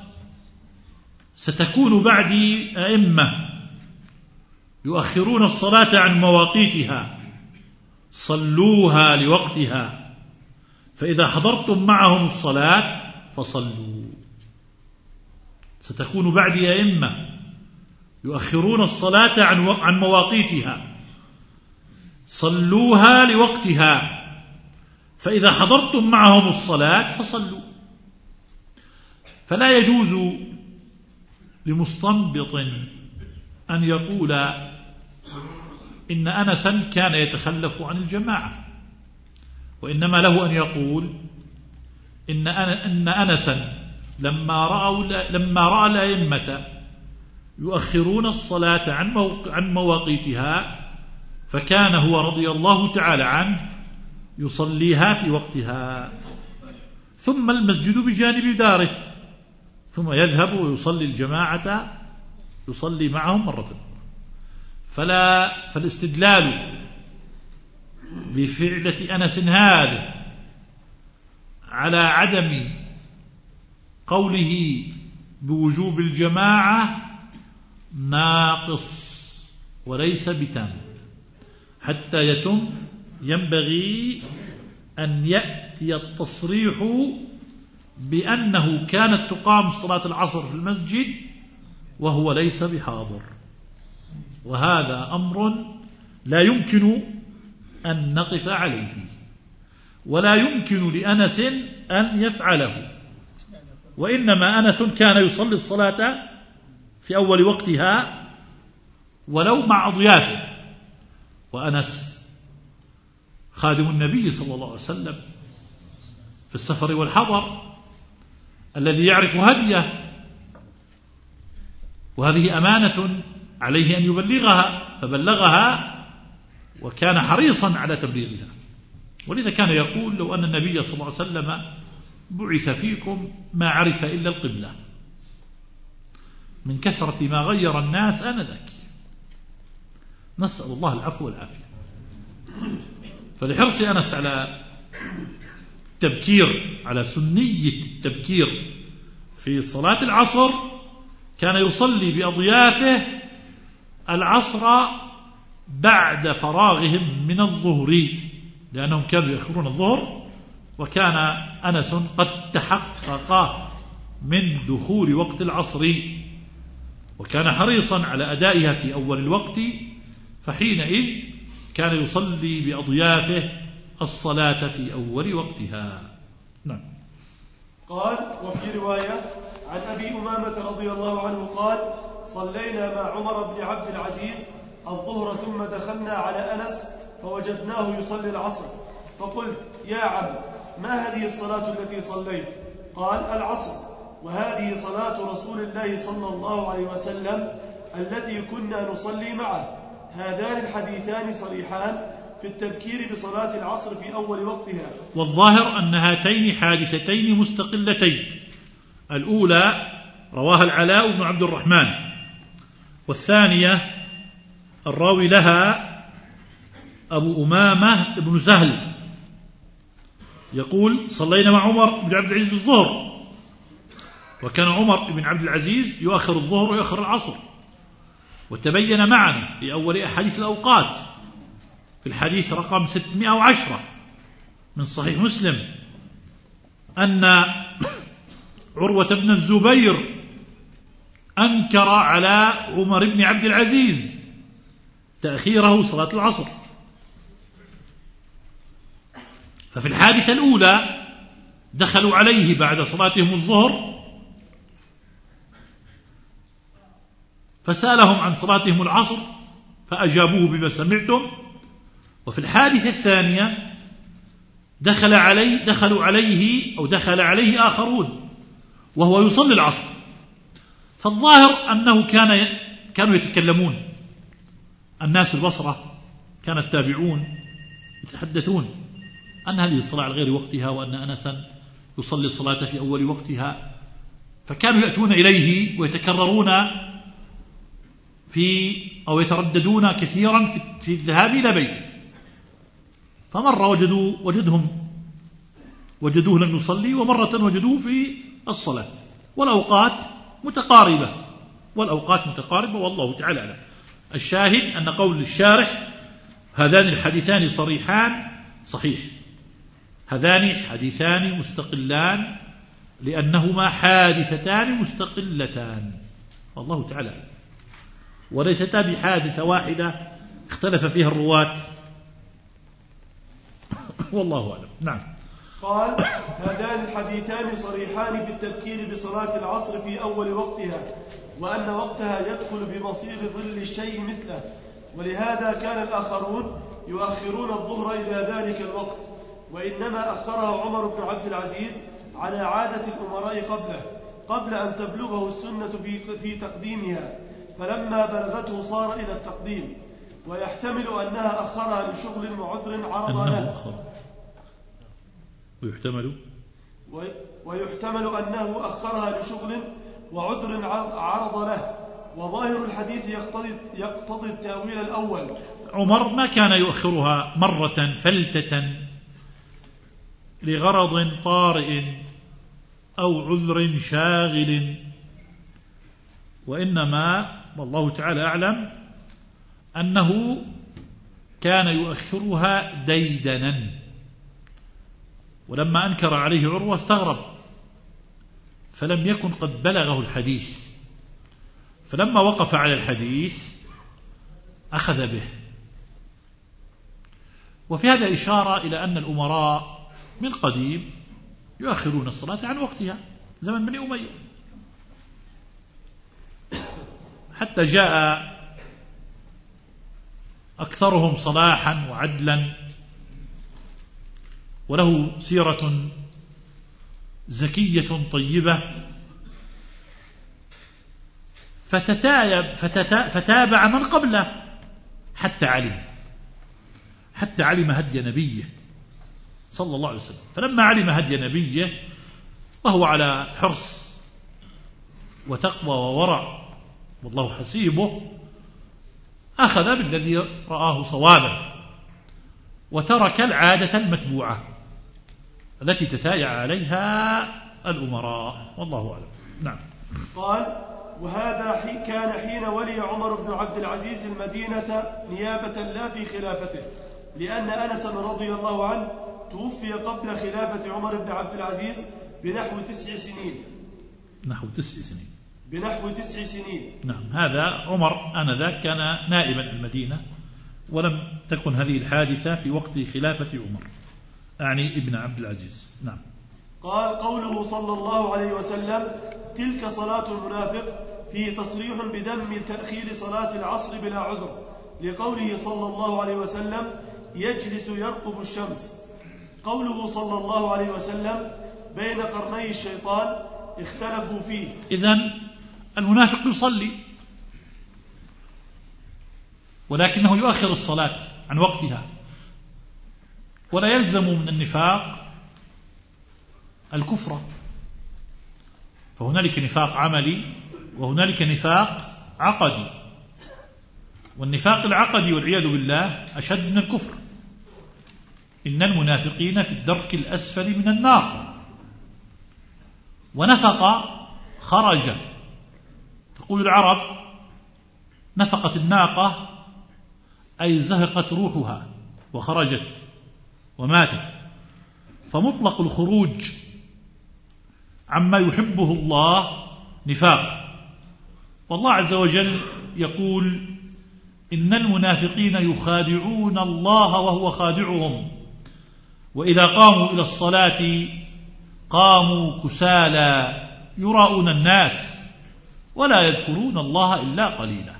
ستكون بعدي أئمة يؤخرون الصلاة عن مواقيتها صلوها لوقتها، فإذا حضرتم معهم الصلاة فصلوا. ستكون بعدي أئمة يؤخرون الصلاة عن مواقيتها صلوها لوقتها، فإذا حضرتم معهم الصلاة فصلوا. فلا يجوز لمستنبط أن يقول إن أنسا كان يتخلف عن الجماعة، وإنما له أن يقول إن أن أنسا لما رأوا لما رأى الأئمة يؤخرون الصلاة عن عن مواقيتها فكان هو رضي الله تعالى عنه يصليها في وقتها، ثم المسجد بجانب داره، ثم يذهب ويصلي الجماعة يصلي معهم مرة. فلا فالاستدلال بفعلة أنس هذا على عدم قوله بوجوب الجماعة ناقص وليس بتام. حتى يتم ينبغي أن يأتي التصريح بأنه كانت تقام صلاة العصر في المسجد وهو ليس بحاضر، وهذا أمر لا يمكن أن نقف عليه، ولا يمكن لأنس أن يفعله، وإنما أنس كان يصلي الصلاة في أول وقتها ولو مع أضيافه، وأنس خادم النبي صلى الله عليه وسلم في السفر والحضر الذي يعرف هديه، وهذه أمانة عليه أن يبلغها، فبلغها وكان حريصا على تبليغها. ولذا كان يقول: لو أن النبي صلى الله عليه وسلم بعث فيكم ما عرف إلا القبلة، من كثرة ما غير الناس آنذاك. نسأل الله العفو والعافية. فلحرص أنس على التبكير، على سنية التبكير في صلاة العصر، كان يصلي بأضيافه العصر بعد فراغهم من الظهر، لأنهم كانوا يأخرون الظهر، وكان أنس قد تحقق من دخول وقت العصر، وكان حريصا على أدائها في أول الوقت، فحينئذ كان يصلي بأضيافه الصلاة في أول وقتها. نعم. قال: وفي رواية عن أبي أمامة رضي الله عنه قال: صلينا مع عمر بن عبد العزيز الظهر ثم دخلنا على أنس فوجدناه يصلي العصر، فقلت: يا عم، ما هذه الصلاة التي صليت؟ قال: العصر، وهذه صلاة رسول الله صلى الله عليه وسلم التي كنا نصلي معه. هذان الحديثان صريحان في التبكير بصلاة العصر في أول وقتها. والظاهر أن هاتين حادثتين مستقلتين، الأولى رواها العلاء بن عبد الرحمن، والثانية الراوي لها أبو أمامة بن سهل يقول: صلينا مع عمر بن عبد العزيز الظهر، وكان عمر بن عبد العزيز يؤخر الظهر ويؤخر العصر. وتبين معنا في أول أحاديث الأوقات في الحديث رقم ستمائة وعشرة من صحيح مسلم أن عروة بن الزبير أنكر على عمر بن عبد العزيز تأخيره صلاة العصر. ففي الحادثة الأولى دخلوا عليه بعد صلاتهم الظهر فسألهم عن صلاتهم العصر فأجابوه بما سمعتم. وفي الحادثة الثانية دخل عليه دخلوا عليه أو دخل عليه آخرون وهو يصلي العصر، فالظاهر أنه كان كانوا يتكلمون الناس البصرة، كان التابعون يتحدثون أن هذه الصلاة على غير وقتها، وأن أنسا يصلي الصلاة في أول وقتها، فكانوا يأتون إليه ويتكررون في أو يترددون كثيرا في الذهاب إلى بيته. فمرة وجدوا وجدهم وجدوه لم يصلي، ومرة وجدوه في الصلاة، والأوقات متقاربة والأوقات متقاربة والله تعالى أعلم. الشاهد أن قول الشارح هذان الحديثان صريحان صحيح، هذان حديثان مستقلان لأنهما حادثتان مستقلتان والله تعالى أعلم، وليستا بحادثة واحدة اختلف فيها الرواة والله أعلم. نعم. قال: هذان الحديثان صريحان بالتبكير بصلاة العصر في أول وقتها، وأن وقتها يدخل بمصير ظل الشيء مثله، ولهذا كان الآخرون يؤخرون الظهر إلى ذلك الوقت، وإنما أخرها عمر بن عبد العزيز على عادة الأمراء قبله قبل أن تبلغه السنة في, في تقديمها، فلما بلغته صار إلى التقديم. ويحتمل أنها أخرها لشغل وعذر عرض له ويحتمل ويحتمل أنه أخرها لشغل وعذر عرض له، وظاهر الحديث يقتضي, يقتضي التأويل الأول. عمر ما كان يؤخرها مرة فلتة لغرض طارئ أو عذر شاغل، وإنما والله تعالى أعلم أنه كان يؤخرها ديدنا. ولما أنكر عليه عروة استغرب، فلم يكن قد بلغه الحديث، فلما وقف على الحديث أخذ به. وفي هذا إشارة إلى أن الأمراء من قديم يؤخرون الصلاة عن وقتها، زمن بني أمية، حتى جاء أكثرهم صلاحا وعدلا وله سيرة زكية طيبة، فتتايب فتتا فتابع من قبله حتى علم حتى علم هدي نبيه صلى الله عليه وسلم. فلما علم هدي نبيه وهو على حرص وتقوى وورع والله حسيبه، أخذ بالذي رآه صوابا وترك العادة المتبوعة التي تتايع عليها الأمراء، والله أعلم. نعم. قال: وهذا حين كان حين ولي عمر بن عبد العزيز المدينة نيابة لا في خلافته، لأن أنس رضي الله عنه توفي قبل خلافة عمر بن عبد العزيز بنحو تسع سنين نحو تسع سنين بنحو تسع سنين نعم. هذا عمر آنذاك كان نائبا المدينة، ولم تكن هذه الحادثة في وقت خلافة عمر، أعني ابن عبد العزيز. نعم. قال: قوله صلى الله عليه وسلم: تلك صلاة المنافق، فيه تصريح بذم تأخير صلاة العصر بلا عذر، لقوله صلى الله عليه وسلم: يجلس يرقب الشمس. قوله صلى الله عليه وسلم: بين قرني الشيطان، اختلفوا فيه. إذن المنافق يصلي ولكنه يؤخر الصلاة عن وقتها، ولا يلزم من النفاق الكفر، فهنالك نفاق عملي وهنالك نفاق عقدي، والنفاق العقدي والعياذ بالله أشد من الكفر. إن المنافقين في الدرك الأسفل من النار. ونفق خرج، تقول العرب نفقت الناقة أي زهقت روحها وخرجت وماتت، فمطلق الخروج عما يحبه الله نفاق. والله عز وجل يقول: إن المنافقين يخادعون الله وهو خادعهم، وإذا قاموا إلى الصلاة قاموا كسالى يراءون الناس ولا يذكرون الله إلا قليلا.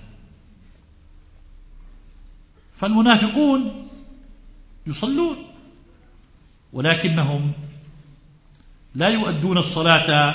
فالمنافقون يصلون ولكنهم لا يؤدون الصلاة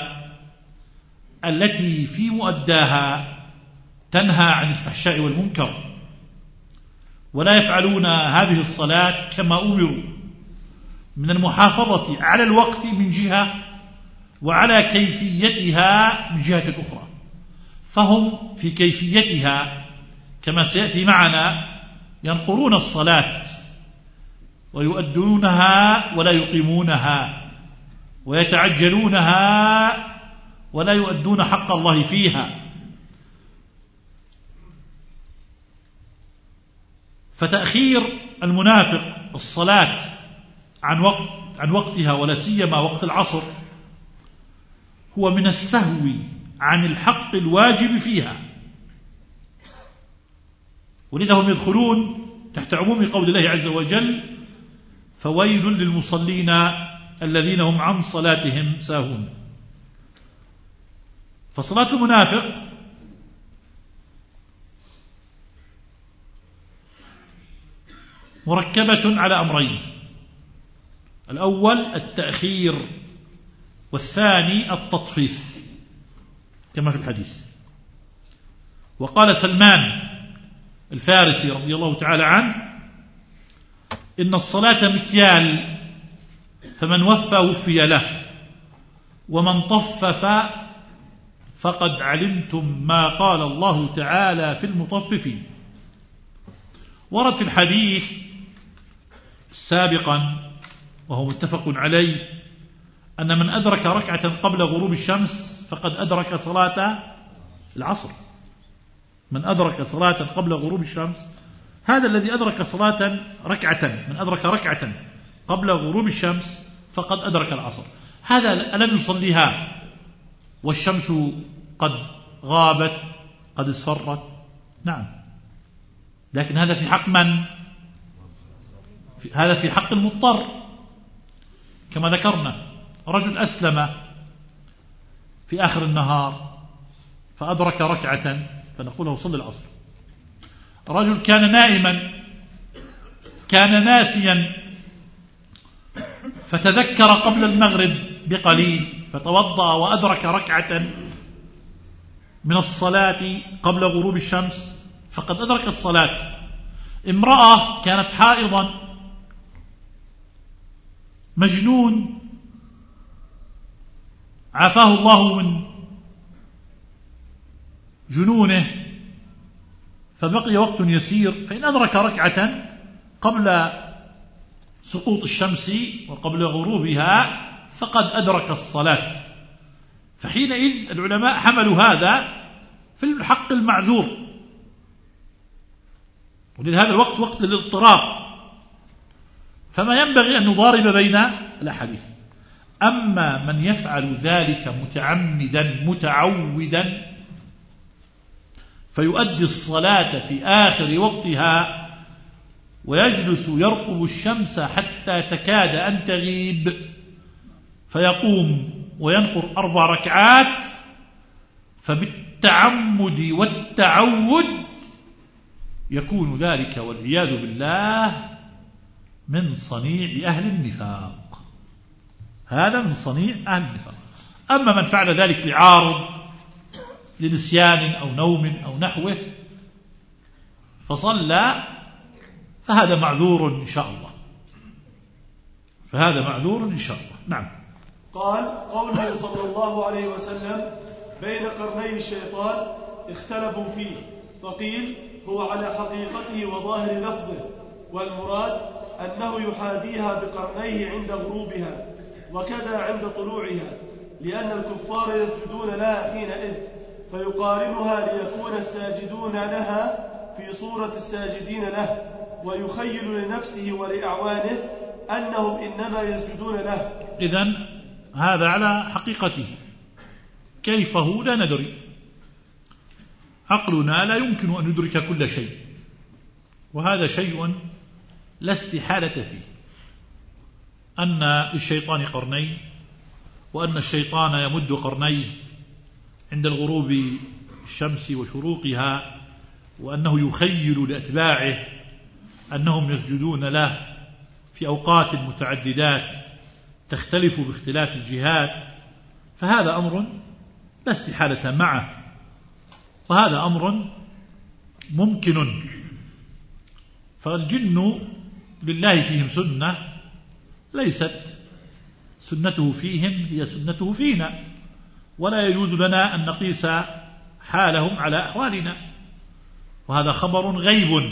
التي في مؤداها تنهى عن الفحشاء والمنكر، ولا يفعلون هذه الصلاة كما أمروا من المحافظة على الوقت من جهة وعلى كيفيتها من جهة أخرى. فهم في كيفيتها كما سيأتي معنا ينقرون الصلاة ويؤدونها ولا يقيمونها، ويتعجلونها ولا يؤدون حق الله فيها. فتأخير المنافق الصلاة عن وقت عن وقتها ولا سيما وقت العصر هو من السهو عن الحق الواجب فيها، ولذا هم يدخلون تحت عموم قول الله عز وجل: فويل للمصلين الذين هم عن صلاتهم ساهون. فصلاة المنافق مركبة على أمرين: الأول التأخير، والثاني التطفيف كما في الحديث. وقال سلمان الفارسي رضي الله تعالى عنه: إن الصلاة مكيال، فمن وفى وفي له، ومن طفف فقد علمتم ما قال الله تعالى في المطففين. ورد في الحديث سابقا وهو متفق عليه أن من أدرك ركعة قبل غروب الشمس فقد أدرك صلاة العصر. من أدرك صلاة قبل غروب الشمس، هذا الذي أدرك صلاة ركعة، من أدرك ركعة قبل غروب الشمس فقد أدرك العصر. هذا ألم يصليها والشمس قد غابت قد اصفرت، نعم، لكن هذا في حق من؟ هذا في حق المضطر. كما ذكرنا رجل أسلم في آخر النهار فأدرك ركعة فنقول له صلي العصر. رجل كان نائما، كان ناسيا، فتذكر قبل المغرب بقليل فتوضأ وأدرك ركعة من الصلاة قبل غروب الشمس فقد أدرك الصلاة. امرأة كانت حائضا، مجنون عافاه الله من جنونه فبقي وقت يسير، فإن أدرك ركعة قبل سقوط الشمس وقبل غروبها فقد أدرك الصلاة. فحينئذ العلماء حملوا هذا في الحق المعذور، ولهذا الوقت وقت للاضطراب، فما ينبغي أن نضارب بين الأحاديث. أما من يفعل ذلك متعمدا متعودا فيؤدي الصلاة في آخر وقتها ويجلس يرقب الشمس حتى تكاد أن تغيب فيقوم وينقر أربع ركعات، فبالتعمد والتعود يكون ذلك والعياذ بالله من صنيع أهل النفاق. هذا من صنيع أهل النفاق. أما من فعل ذلك لعارض، لنسيان أو نوم أو نحوه فصلى فهذا معذور إن شاء الله، فهذا معذور إن شاء الله. نعم. قال: قوله صلى الله عليه وسلم: بين قرني الشيطان اختلفوا فيه، فقيل هو على حقيقته وظاهر لفظه، والمراد أنه يحاذيها بقرنيه عند غروبها وكذا عند طلوعها، لأن الكفار يسجدون لها حينئذ، فيقارنها ليكون الساجدون لها في صورة الساجدين له، ويخيل لنفسه ولأعوانه أنهم إنما يسجدون له. إذن هذا على حقيقته، كيفه لا ندري، عقلنا لا يمكن أن يدرك كل شيء، وهذا شيء لا استحالة فيه، أن للشيطان قرنين، وأن الشيطان يمد قرنيه عند الغروب الشمس وشروقها، وأنه يخيل لأتباعه أنهم يسجدون له في أوقات متعددات تختلف باختلاف الجهات، فهذا أمر لا استحالة معه، وهذا أمر ممكن. فالجن لله فيهم سنة ليست سنته فيهم هي سنته فينا، ولا يجوز لنا أن نقيس حالهم على أحوالنا، وهذا خبر غيب.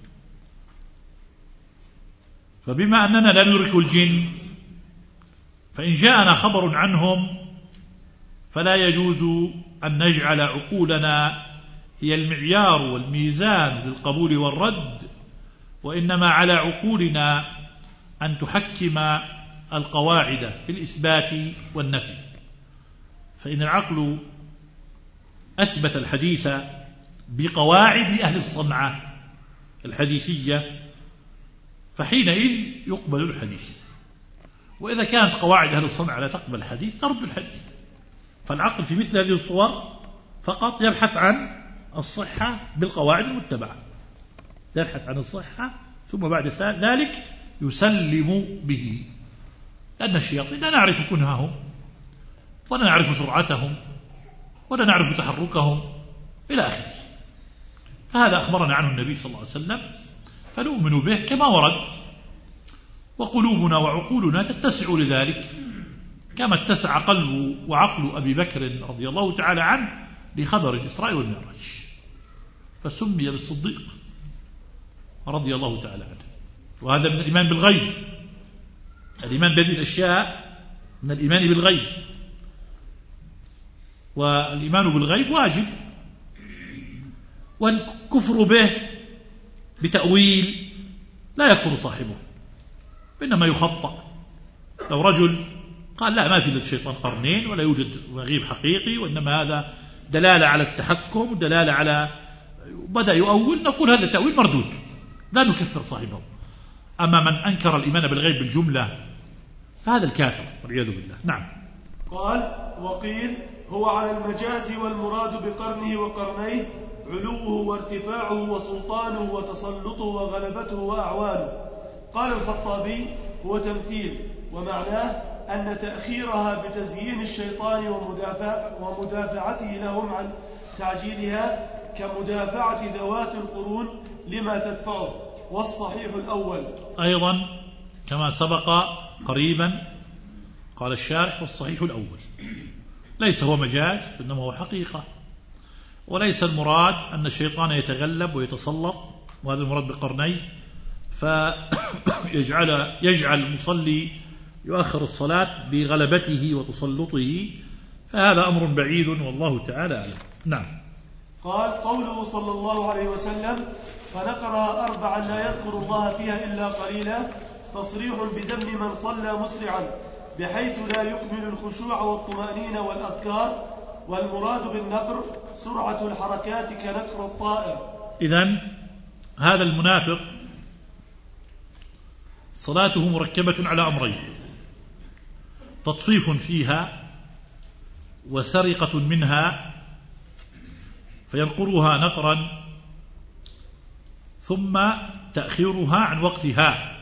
فبما أننا لا ندرك الجن فإن جاءنا خبر عنهم فلا يجوز أن نجعل عقولنا هي المعيار والميزان للقبول والرد، وإنما على عقولنا أن تحكم القواعد في الإثبات والنفي. فإن العقل أثبت الحديث بقواعد أهل الصنعة الحديثية فحينئذ يقبل الحديث، وإذا كانت قواعد أهل الصنعة لا تقبل الحديث نرد الحديث. فالعقل في مثل هذه الصور فقط يبحث عن الصحة بالقواعد المتبعة، يبحث عن الصحة ثم بعد ذلك يسلم به، لأن الشياطين لا نعرف كنههم ولا نعرف سرعتهم ولا نعرف تحركهم إلى آخره. فهذا أخبرنا عنه النبي صلى الله عليه وسلم فنؤمن به كما ورد، وقلوبنا وعقولنا تتسع لذلك كما اتسع قلب وعقل أبي بكر رضي الله تعالى عنه لخبر الإسراء والمعراج، فسمي بالصديق رضي الله تعالى عنه. وهذا من الإيمان بالغيب، الإيمان بهذه الأشياء من الإيمان بالغيب، والإيمان بالغيب واجب، والكفر به بتأويل لا يكفر صاحبه، إنما يخطأ. لو رجل قال لا ما في للشيطان قرنين ولا يوجد غيب حقيقي وإنما هذا دلالة على التحكم ودلالة على بدأ يؤول، نقول هذا تأويل مردود لا نكفر صاحبه. أما من أنكر الإيمان بالغيب بالجملة فهذا الكافر والعياذ بالله. نعم. قال: وقيل هو على المجاز والمراد بقرنه وقرنيه علوه وارتفاعه وسلطانه وتسلطه وغلبته وأعوانه. قال الخطابي: هو تمثيل، ومعناه أن تأخيرها بتزيين الشيطان ومدافع ومدافعته لهم عن تعجيلها كمدافعة ذوات القرون لما تدفعه. والصحيح الأول. أيضا كما سبق قريبا قال الشارح: والصحيح الأول، ليس هو مجاز إنما هو حقيقة، وليس المراد أن الشيطان يتغلب ويتسلط، وهذا المراد بقرنيه، فيجعل يجعل المصلي يؤخر الصلاة بغلبته وتسلطه، فهذا أمر بعيد والله تعالى أعلم. نعم. قال: قوله صلى الله عليه وسلم: فنقرها أربعا لا يذكر الله فيها إلا قليلا، تصريح بذم من صلى مسرعا بحيث لا يكمل الخشوع والطمأنينة والأذكار، والمراد بالنقر سرعة الحركات كنقر الطائر. إذن هذا المنافق صلاته مركبة على أمرين: تطفيف فيها وسرقة منها فينقرها نقرا، ثم تأخيرها عن وقتها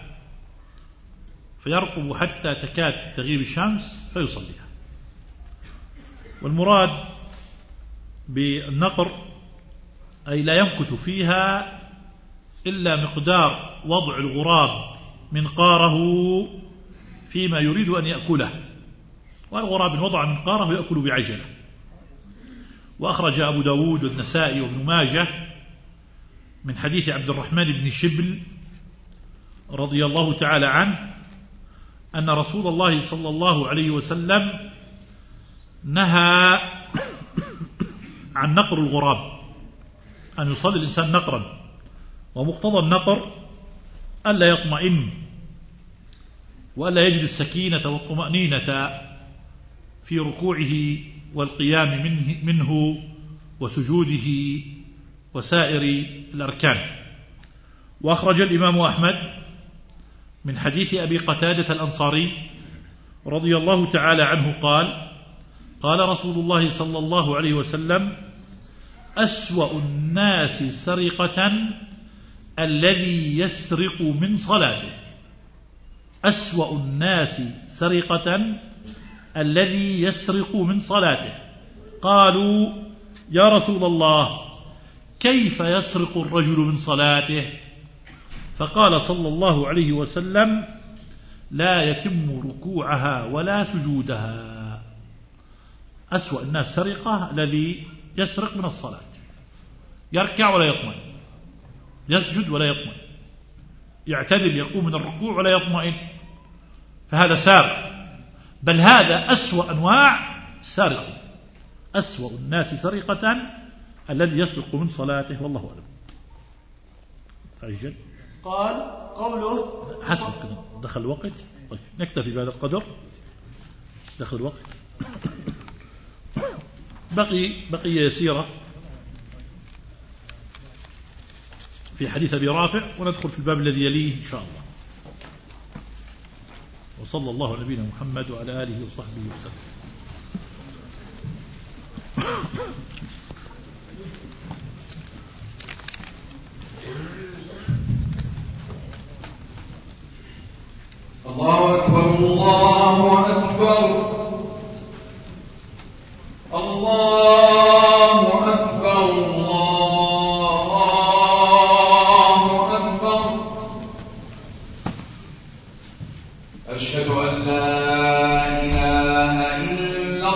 فيرقب حتى تكاد تغيب الشمس فيصليها. والمراد بالنقر أي لا يمكث فيها إلا مقدار وضع الغراب منقاره فيما يريد أن يأكله، والغراب وضع منقاره يأكل بعجلة. وأخرج أبو داود والنسائي وابن ماجه من حديث عبد الرحمن بن شبل رضي الله تعالى عنه أن رسول الله صلى الله عليه وسلم نهى عن نقر الغراب، أن يصلي الإنسان نقرا، ومقتضى النقر ألا يطمئن وألا يجد السكينة والطمأنينة في ركوعه والقيام منه, منه وسجوده وسائر الأركان. وأخرج الإمام أحمد من حديث أبي قتادة الأنصاري رضي الله تعالى عنه قال: قال رسول الله صلى الله عليه وسلم: أسوأ الناس سرقة الذي يسرق من صلاته. أسوأ الناس سرقة الذي يسرق من صلاته. قالوا: يا رسول الله، كيف يسرق الرجل من صلاته؟ فقال صلى الله عليه وسلم: لا يتم ركوعها ولا سجودها. أسوأ الناس سرقة الذي يسرق من الصلاة، يركع ولا يطمئن، يسجد ولا يطمئن، يعتدل يقوم من الركوع ولا يطمئن، فهذا سارق، بل هذا أسوأ أنواع سارق. أسوأ الناس سرقة الذي يسرق من صلاته، والله أعلم. تعجل. قال: قوله حسب كده دخل الوقت. طيب نكتفي بهذا القدر، دخل الوقت. بقي بقية يسيرة في حديث أبي رافع، وندخل في الباب الذي يليه إن شاء الله. وصلى الله على نبينا محمد وعلى آله وصحبه وسلم. الله أكبر الله أكبر الله أكبر الله أكبر. أشهد أن لا إله إلا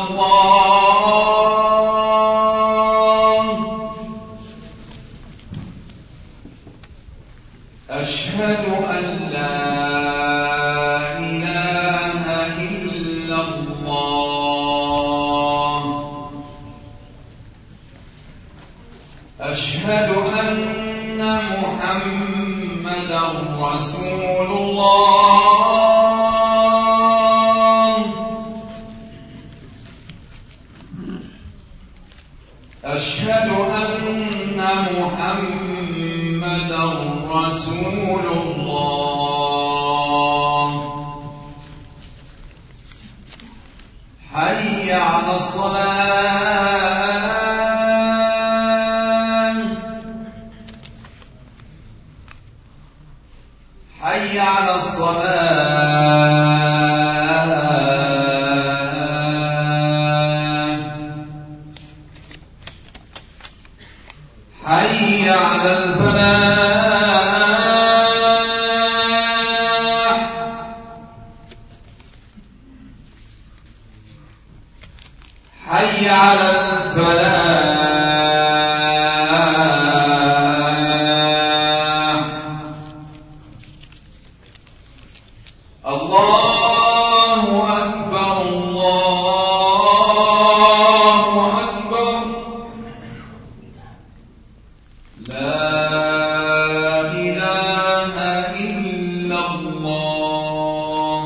الله. أشهد أن لا أشهد أن محمدا رسول الله. أشهد أن محمدا رسول الله حي على الصلاة حي على الصلاة حي على الفلاح حي على الفلاح الله أكبر الله أكبر لا إله إلا الله.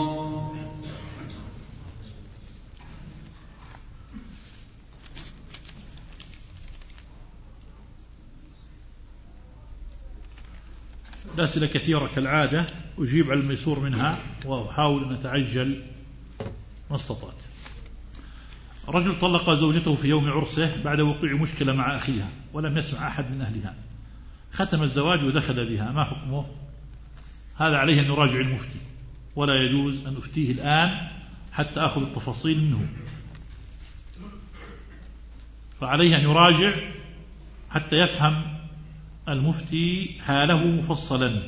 الأسئلة كثيرة كالعادة، أجيب على الميسور منها وأحاول أن أتعجل ما استطعت. رجل طلق زوجته في يوم عرسه بعد وقوع مشكلة مع أخيها ولم يسمع أحد من أهلها، ختم الزواج ودخل بها، ما حكمه؟ هذا عليه أن يراجع المفتي، ولا يجوز أن أفتيه الآن حتى أخذ التفاصيل منه، فعليه أن يراجع حتى يفهم المفتي حاله مفصلا.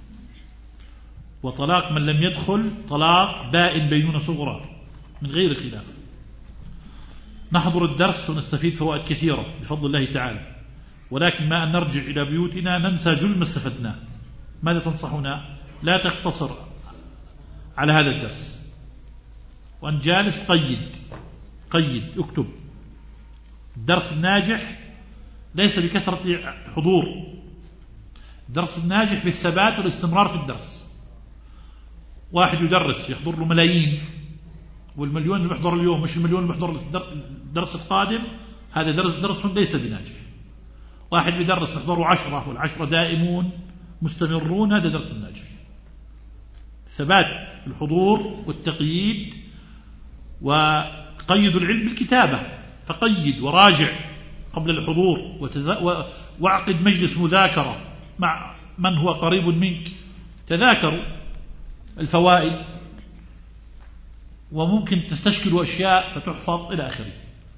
وطلاق من لم يدخل طلاق بائن بينونة صغرى من غير خلاف. نحضر الدرس ونستفيد فوائد كثيرة بفضل الله تعالى، ولكن ما أن نرجع إلى بيوتنا ننسى جل ما استفدناه. ماذا تنصحنا؟ لا تقتصر على هذا الدرس، وأن جالس قيد قيد اكتب. الدرس الناجح ليس بكثرة حضور، الدرس الناجح بالثبات والاستمرار في الدرس. واحد يدرس يحضر له ملايين، والمليون اللي بيحضر اليوم مش المليون اللي بيحضر الدرس القادم، هذا درس درس ليس بناجح. واحد بيدرس يحضره عشرة والعشرة دائمون مستمرون، هذا درس ناجح. ثبات الحضور والتقييد، وقيد العلم بالكتابة، فقيد وراجع قبل الحضور، واعقد مجلس مذاكرة مع من هو قريب منك، تذاكروا الفوائد، وممكن تستشكلوا أشياء فتحفظ إلى آخره.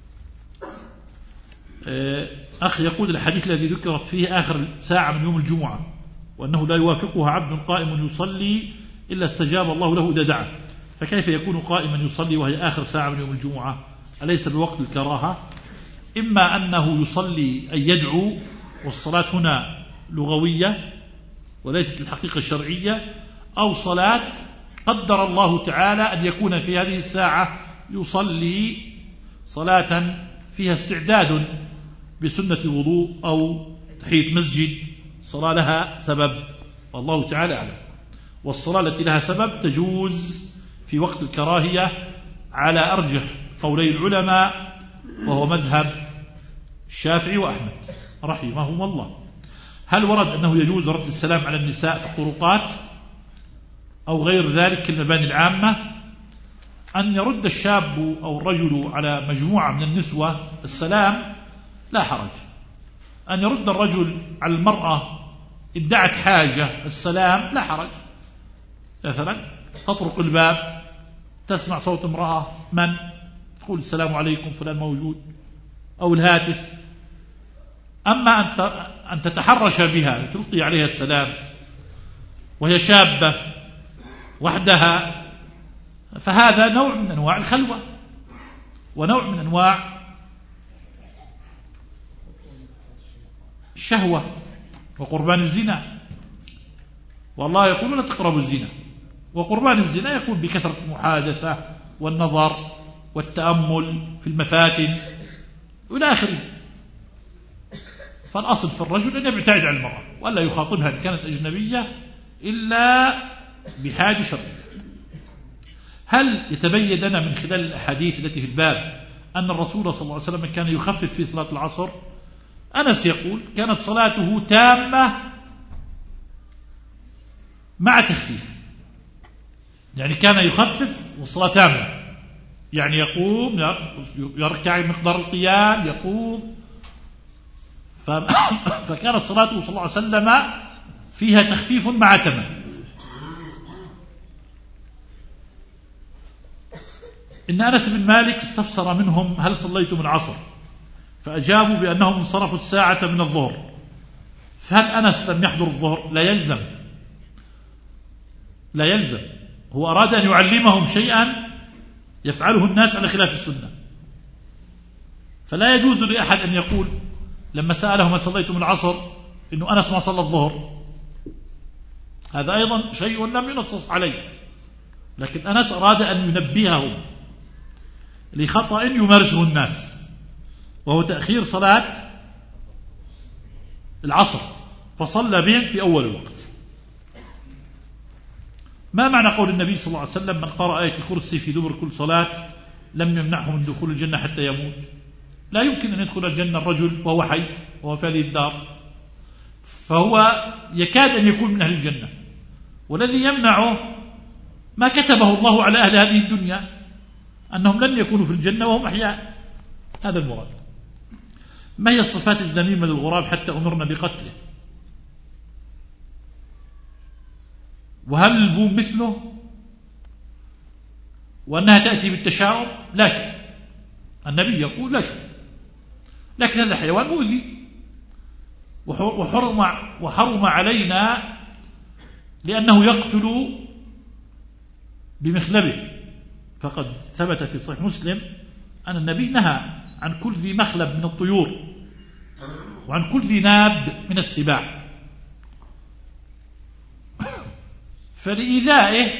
أخ يقول الحديث الذي ذكرت فيه آخر ساعة من يوم الجمعة، وأنه لا يوافقها عبد قائم يصلي إلا استجاب الله له إذا دعا، فكيف يكون قائما يصلي وهي آخر ساعة من يوم الجمعة؟ أليس بوقت الكراهة؟ إما أنه يصلي أن يدعو، والصلاة هنا لغوية وليست الحقيقة الشرعية، أو صلاة قدر الله تعالى أن يكون في هذه الساعة يصلي صلاة فيها استعداد بسنة وضوء أو تحية مسجد، صلاة لها سبب، والله تعالى أعلم. والصلاة التي لها سبب تجوز في وقت الكراهية على أرجح قولي العلماء، وهو مذهب الشافعي وأحمد رحمهم الله. هل ورد أنه يجوز رد السلام على النساء في الطرقات أو غير ذلك المباني العامة؟ أن يرد الشاب أو الرجل على مجموعة من النسوة السلام لا حرج. أن يرد الرجل على المرأة ادعت حاجة السلام لا حرج. مثلا تطرق الباب تسمع صوت امرأة، من تقول السلام عليكم فلان موجود، أو الهاتف. أما أن تتحرش بها تلقي عليها السلام وهي شابة وحدها، فهذا نوع من أنواع الخلوة، ونوع من أنواع الشهوة وقربان الزنا. والله يقول لا تقربوا الزنا، وقربان الزنا يكون بكثرة المحادثة والنظر والتأمل في المفاتن إلى آخره. فالأصل في الرجل أن يبتعد عن المرأة ولا يخاطبها إن كانت أجنبية إلا بحاجة شرعية. هل يتبين لنا من خلال الأحاديث التي في الباب أن الرسول صلى الله عليه وسلم كان يخفف في صلاة العصر؟ أنس يقول كانت صلاته تامة مع تخفيف، يعني كان يخفف والصلاة تامة، يعني يقوم يركع مقدار القيام يقوم، فكانت صلاته صلى الله عليه وسلم فيها تخفيف مع تمام. إن أنس بن مالك استفسر منهم هل صليتم العصر؟ فأجابوا بأنهم انصرفوا الساعة من الظهر. فهل أنس لم يحضر الظهر؟ لا يلزم، لا يلزم، هو أراد أن يعلمهم شيئا يفعله الناس على خلاف السنة. فلا يجوز لأحد أن يقول لما سألهم هل صليتم العصر إنه أنس ما صلى الظهر، هذا أيضا شيء لم ينصص عليه، لكن أنس أراد أن ينبههم لخطأ يمارسه الناس، وهو تأخير صلاة العصر، فصلى بهم في أول الوقت. ما معنى قول النبي صلى الله عليه وسلم من قرأ آية الكرسي في دبر كل صلاة لم يمنعه من دخول الجنة حتى يموت؟ لا يمكن أن يدخل الجنة الرجل وهو حي وهو في هذه الدار، فهو يكاد أن يكون من أهل الجنة، والذي يمنعه ما كتبه الله على أهل هذه الدنيا أنهم لن يكونوا في الجنة وهم أحياء، هذا المراد. ما هي الصفات الذميمة للغراب حتى أمرنا بقتله؟ وهل البوم مثله؟ وأنها تأتي بالتشاؤم؟ لا شيء، النبي يقول لا شيء، لكن هذا حيوان مؤذي وحرم, وحرم علينا لأنه يقتل بمخلبه، فقد ثبت في صحيح مسلم أن النبي نهى عن كل ذي مخلب من الطيور وعن كل ذي ناب من السباع، فلإيذائه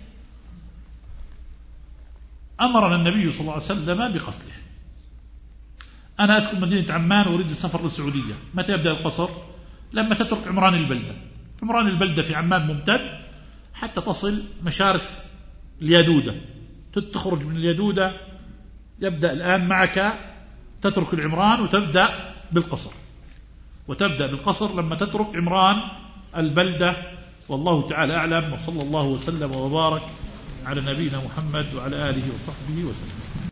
أمرنا النبي صلى الله عليه وسلم بقتله. أنا أدخل مدينة عمان وأريد السفر للسعودية، متى يبدأ القصر؟ لما تترك عمران البلدة. عمران البلدة في عمان ممتد حتى تصل مشارف اليدودة، تخرج من اليدودة يبدأ الآن معك تترك العمران وتبدأ بالقصر، وتبدأ بالقصر لما تترك عمران البلدة. والله تعالى أعلم، وصلى الله وسلم وبارك على نبينا محمد وعلى آله وصحبه وسلم.